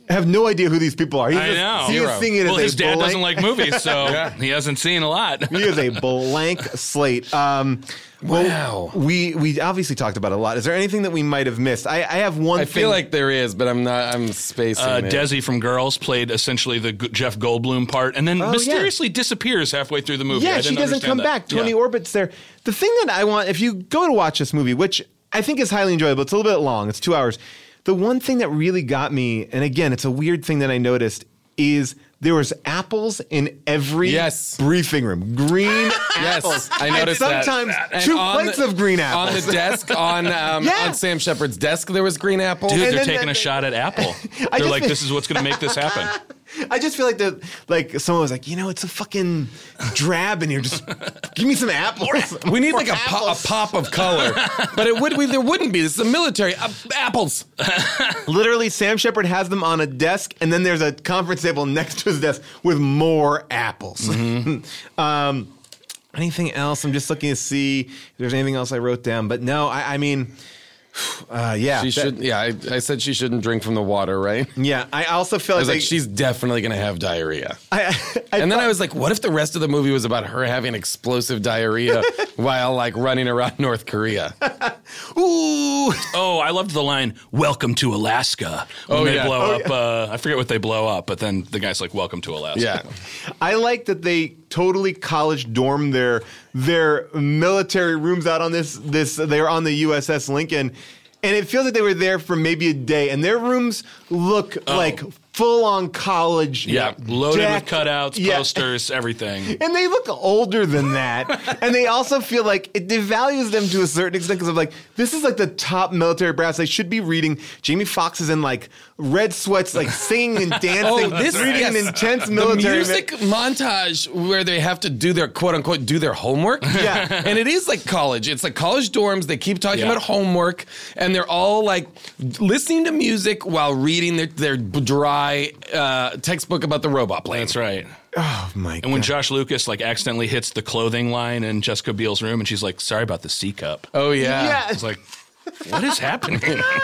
have no idea who these people are. He's I just, know. He is seeing it well, as his a dad blank, doesn't like movies, so he hasn't seen a lot. He is a blank slate. Um, well, Wow. We we obviously talked about it a lot. Is there anything that we might have missed? I, I have one I thing. feel like there is, but I'm not. I'm spacing Uh, it. Desi from Girls played essentially the G- Jeff Goldblum part, and then Oh, mysteriously disappears halfway through the movie. Yeah, I she didn't doesn't understand come that. back. Tony Yeah. Orbett's there. The thing that I want, if you go to watch this movie, which I think is highly enjoyable, it's a little bit long, it's two hours. The one thing that really got me, and again, it's a weird thing that I noticed, is there was apples in every Yes. briefing room. Green Yes, apples. I noticed and that. sometimes And two on plates the- of green apples. On the desk, on um, Yeah. on Sam Shepard's desk, there was green apple. Dude, And they're then taking the- a shot at Apple. I They're just like, feel- this is what's going to make this happen. I just feel like the like someone was like, you know, it's a fucking drab in here. Just give me some apples. We need More like a, po- a apples. pop of color, but it would we, there wouldn't be. This is a military uh, apples. Literally, Sam Shepard has them on a desk, and then there's a conference table next to his desk with more apples. Mm-hmm. um, anything else? I'm just looking to see if there's anything else I wrote down. But no, I, I mean, uh, yeah. She that- should. Yeah, I, I said she shouldn't drink from the water, right? Yeah, I also feel I like, was like, they- she's definitely going to have diarrhea. I, I, And then thought- I was like, what if the rest of the movie was about her having explosive diarrhea while like running around North Korea? ooh. Oh, I loved the line, welcome to Alaska. When Oh, they yeah. blow Oh, up, uh, I forget what they blow up, but then the guy's like, welcome to Alaska. Yeah. I like that they totally college dorm their their military rooms out on this this they were on the U S S Lincoln, and it feels like they were there for maybe a day, and their rooms look like full on college. Yeah, loaded decked- with cutouts, yeah. posters, everything. And they look older than that. And they also feel like it devalues them to a certain extent because of like, this is like the top military brass. They should be reading. Jamie Foxx is in like red sweats, like singing and dancing, Oh, this- reading yes. an intense The military. music montage where they have to do their quote unquote do their homework. Yeah. And it is like college. It's like college dorms. They keep talking Yeah. about homework and they're all like listening to music while reading their, their dry uh, textbook about the robot plane. That's right. Oh my god. And when Josh Lucas like accidentally hits the clothing line in Jessica Biel's room and she's like, sorry about the C cup. Oh, yeah. Yeah. It's like, what is happening?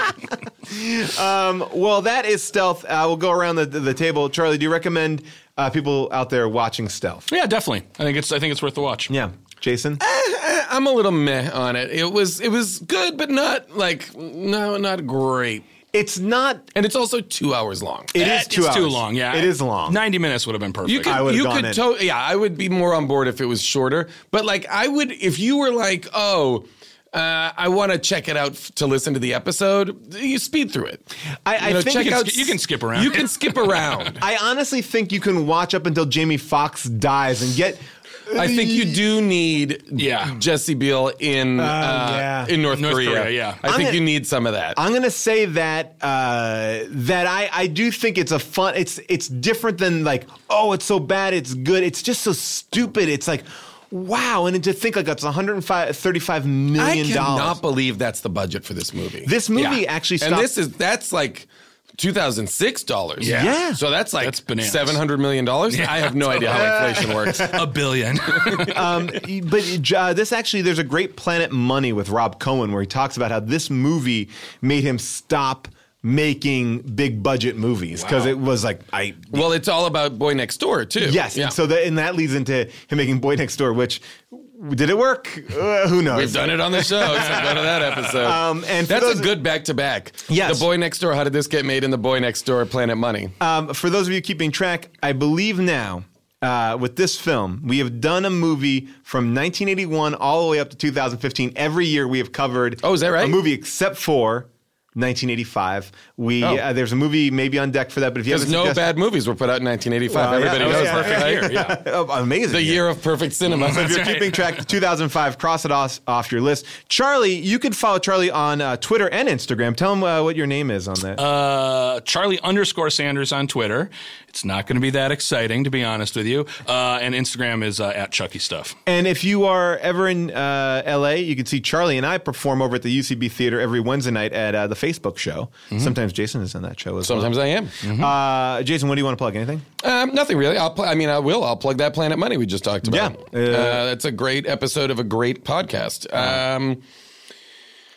Um, well, that is Stealth. Uh, we'll go around the, the, the table. Charlie, do you recommend uh, people out there watching Stealth? Yeah, definitely. I think it's I think it's worth the watch. Yeah. Jason? I'm a little meh on it. It was it was good, but not like no, not great. It's not. And it's also two hours long. It Eh, is two it's hours. too long. Yeah, It is long. Ninety minutes would have been perfect. You could, I would've you gone could, in. to- yeah, I would be more on board if it was shorter. But like, I would, if you were like, oh, uh, I want to check it out f- to listen to the episode, you speed through it. I, I You know, think check you, can, out- sk- you can skip around. You can skip around. I honestly think you can watch up until Jamie Foxx dies and get. I think you do need Yeah. Jesse Biel in uh, yeah. in North, North Korea. Korea, yeah. I I'm think gonna- you need some of that. I'm gonna say that uh, that I, I do think it's a fun. It's it's different than like, oh, it's so bad, it's good. It's just so stupid. It's like, wow, and to think like it's one hundred thirty-five I million cannot dollars. believe that's the budget for this movie. This movie Yeah. actually stopped. and this is that's like two thousand six dollars. Yeah. Yeah. So that's like That's bananas. seven hundred million dollars. I have no idea how inflation works. a billion. um, but uh, this actually, there's a great Planet Money with Rob Cohen where he talks about how this movie made him stop making big budget movies because Wow. it was like I Well, it's all about Boy Next Door too. yes, Yeah. and so that and that leads into him making Boy Next Door, which did it work? Uh, who knows? We've done it on the show, so go to that episode. Um, and for that's those- a good back to back. Yes. The Boy Next Door. How did this get made in the Boy Next Door Planet Money? Um, for those of you keeping track, I believe now uh, with this film, we have done a movie from nineteen eighty-one all the way up to two thousand fifteen. Every year we have covered Oh, is that right? a movie except for nineteen eighty-five. We Oh. uh, there's a movie maybe on deck for that, but if you There's have a no suggestion- bad movies were put out in nineteen eighty-five. Well, yeah, Everybody oh, knows. yeah, Perfect yeah, year. Yeah. Oh, amazing. The year of perfect cinema. So if you're keeping track, two thousand five, cross it off, off your list. Charlie, you can follow Charlie on uh, Twitter and Instagram. Tell him uh, what your name is on that. Uh, Charlie underscore Sanders on Twitter. It's not going to be that exciting, to be honest with you. Uh, and Instagram is uh, at Chucky Stuff. And if you are ever in uh, L A, you can see Charlie and I perform over at the U C B Theater every Wednesday night at uh, the Facebook show. Sometimes Jason is on that show as Sometimes well. I am. Uh, Jason, what do you want to plug? Anything? Um, nothing really. I'll. Pl- I mean, I will. I'll plug that Planet Money we just talked about. Yeah. uh, Uh, that's a great episode of a great podcast. Um,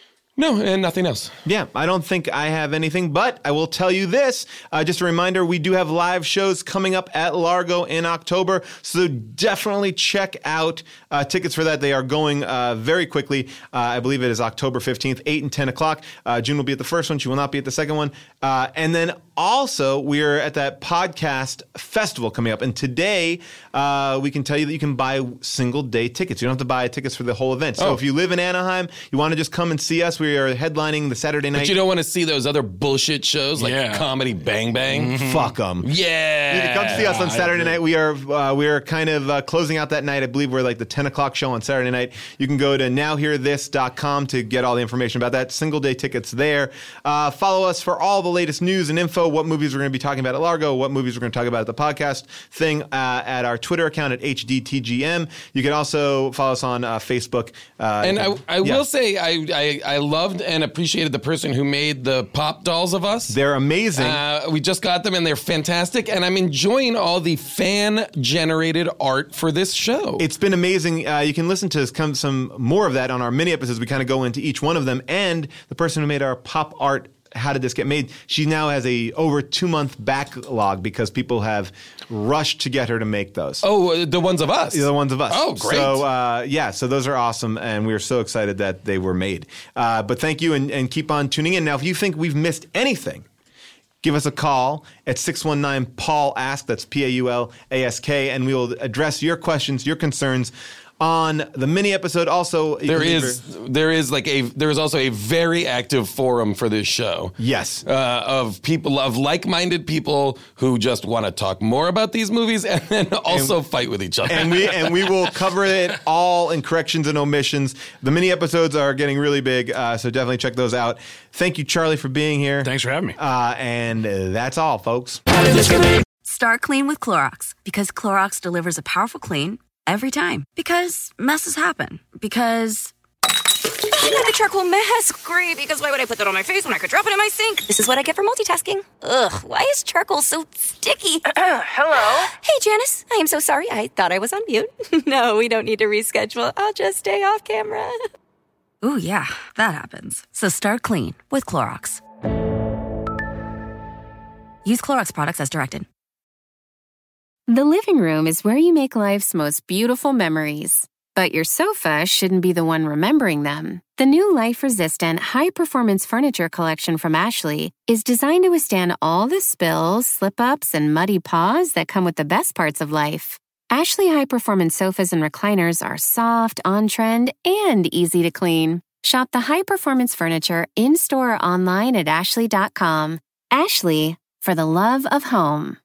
No, and nothing else. Yeah, I don't think I have anything, but I will tell you this. Uh, just a reminder, we do have live shows coming up at Largo in October, so definitely check out uh, tickets for that. They are going uh, very quickly. Uh, I believe it is October fifteenth, eight and ten o'clock. Uh, June will be at the first one. She will not be at the second one. Uh, and then also, we're at that podcast festival coming up. And today, uh, we can tell you that you can buy single-day tickets. You don't have to buy tickets for the whole event. So Oh. if you live in Anaheim, you want to just come and see us. We are headlining the Saturday night. But you don't want to see those other bullshit shows like Yeah. Comedy Bang Bang? Fuck them. Yeah. You can come see us on Saturday night. We are uh, we are kind of uh, closing out that night. I believe we're like the ten o'clock show on Saturday night. You can go to now hear this dot com to get all the information about that. Single day tickets there. Uh, follow us for all the latest news and info, what movies we're going to be talking about at Largo, what movies we're going to talk about at the podcast thing uh, at our Twitter account at H D T G M. You can also follow us on uh, Facebook. Uh, And I, I yeah. will say I, I I loved and appreciated the person who made the pop dolls of us. They're amazing. Uh, we just got them and they're fantastic. And I'm enjoying all the fan generated art for this show. It's been amazing. Uh, you can listen to some, some more of that on our mini episodes. We kind of go into each one of them. And the person who made our pop art, how did this get made? She now has a over two month backlog because people have rushed to get her to make those. Oh, the ones of us. The ones of us. Oh, great. So, uh, yeah, so those are awesome, and we are so excited that they were made. Uh, but thank you, and, and keep on tuning in. Now, if you think we've missed anything, give us a call at six one nine Paul Ask. That's P A U L A S K, and we will address your questions, your concerns on the mini episode. Also, you There can leave is there is like a there is also a very active forum for this show. Yes, uh, of people of like-minded people who just want to talk more about these movies and then also And- fight with each other. and we and we will cover it all in corrections and omissions. The mini episodes are getting really big, uh, so definitely check those out. Thank you, Charlie, for being here. Thanks for having me. Uh, and uh, that's all, folks. Start clean with Clorox because Clorox delivers a powerful clean every time. Because messes happen. Because I got the charcoal mask. Great, because why would I put that on my face when I could drop it in my sink? This is what I get for multitasking. Ugh, why is charcoal so sticky? Hello? Hey, Janice. I am so sorry. I thought I was on mute. No, we don't need to reschedule. I'll just stay off camera. Ooh, yeah, that happens. So start clean with Clorox. Use Clorox products as directed. The living room is where you make life's most beautiful memories. But your sofa shouldn't be the one remembering them. The new life-resistant, high-performance furniture collection from Ashley is designed to withstand all the spills, slip-ups, and muddy paws that come with the best parts of life. Ashley high-performance sofas and recliners are soft, on-trend, and easy to clean. Shop the high-performance furniture in-store or online at ashley dot com. Ashley, for the love of home.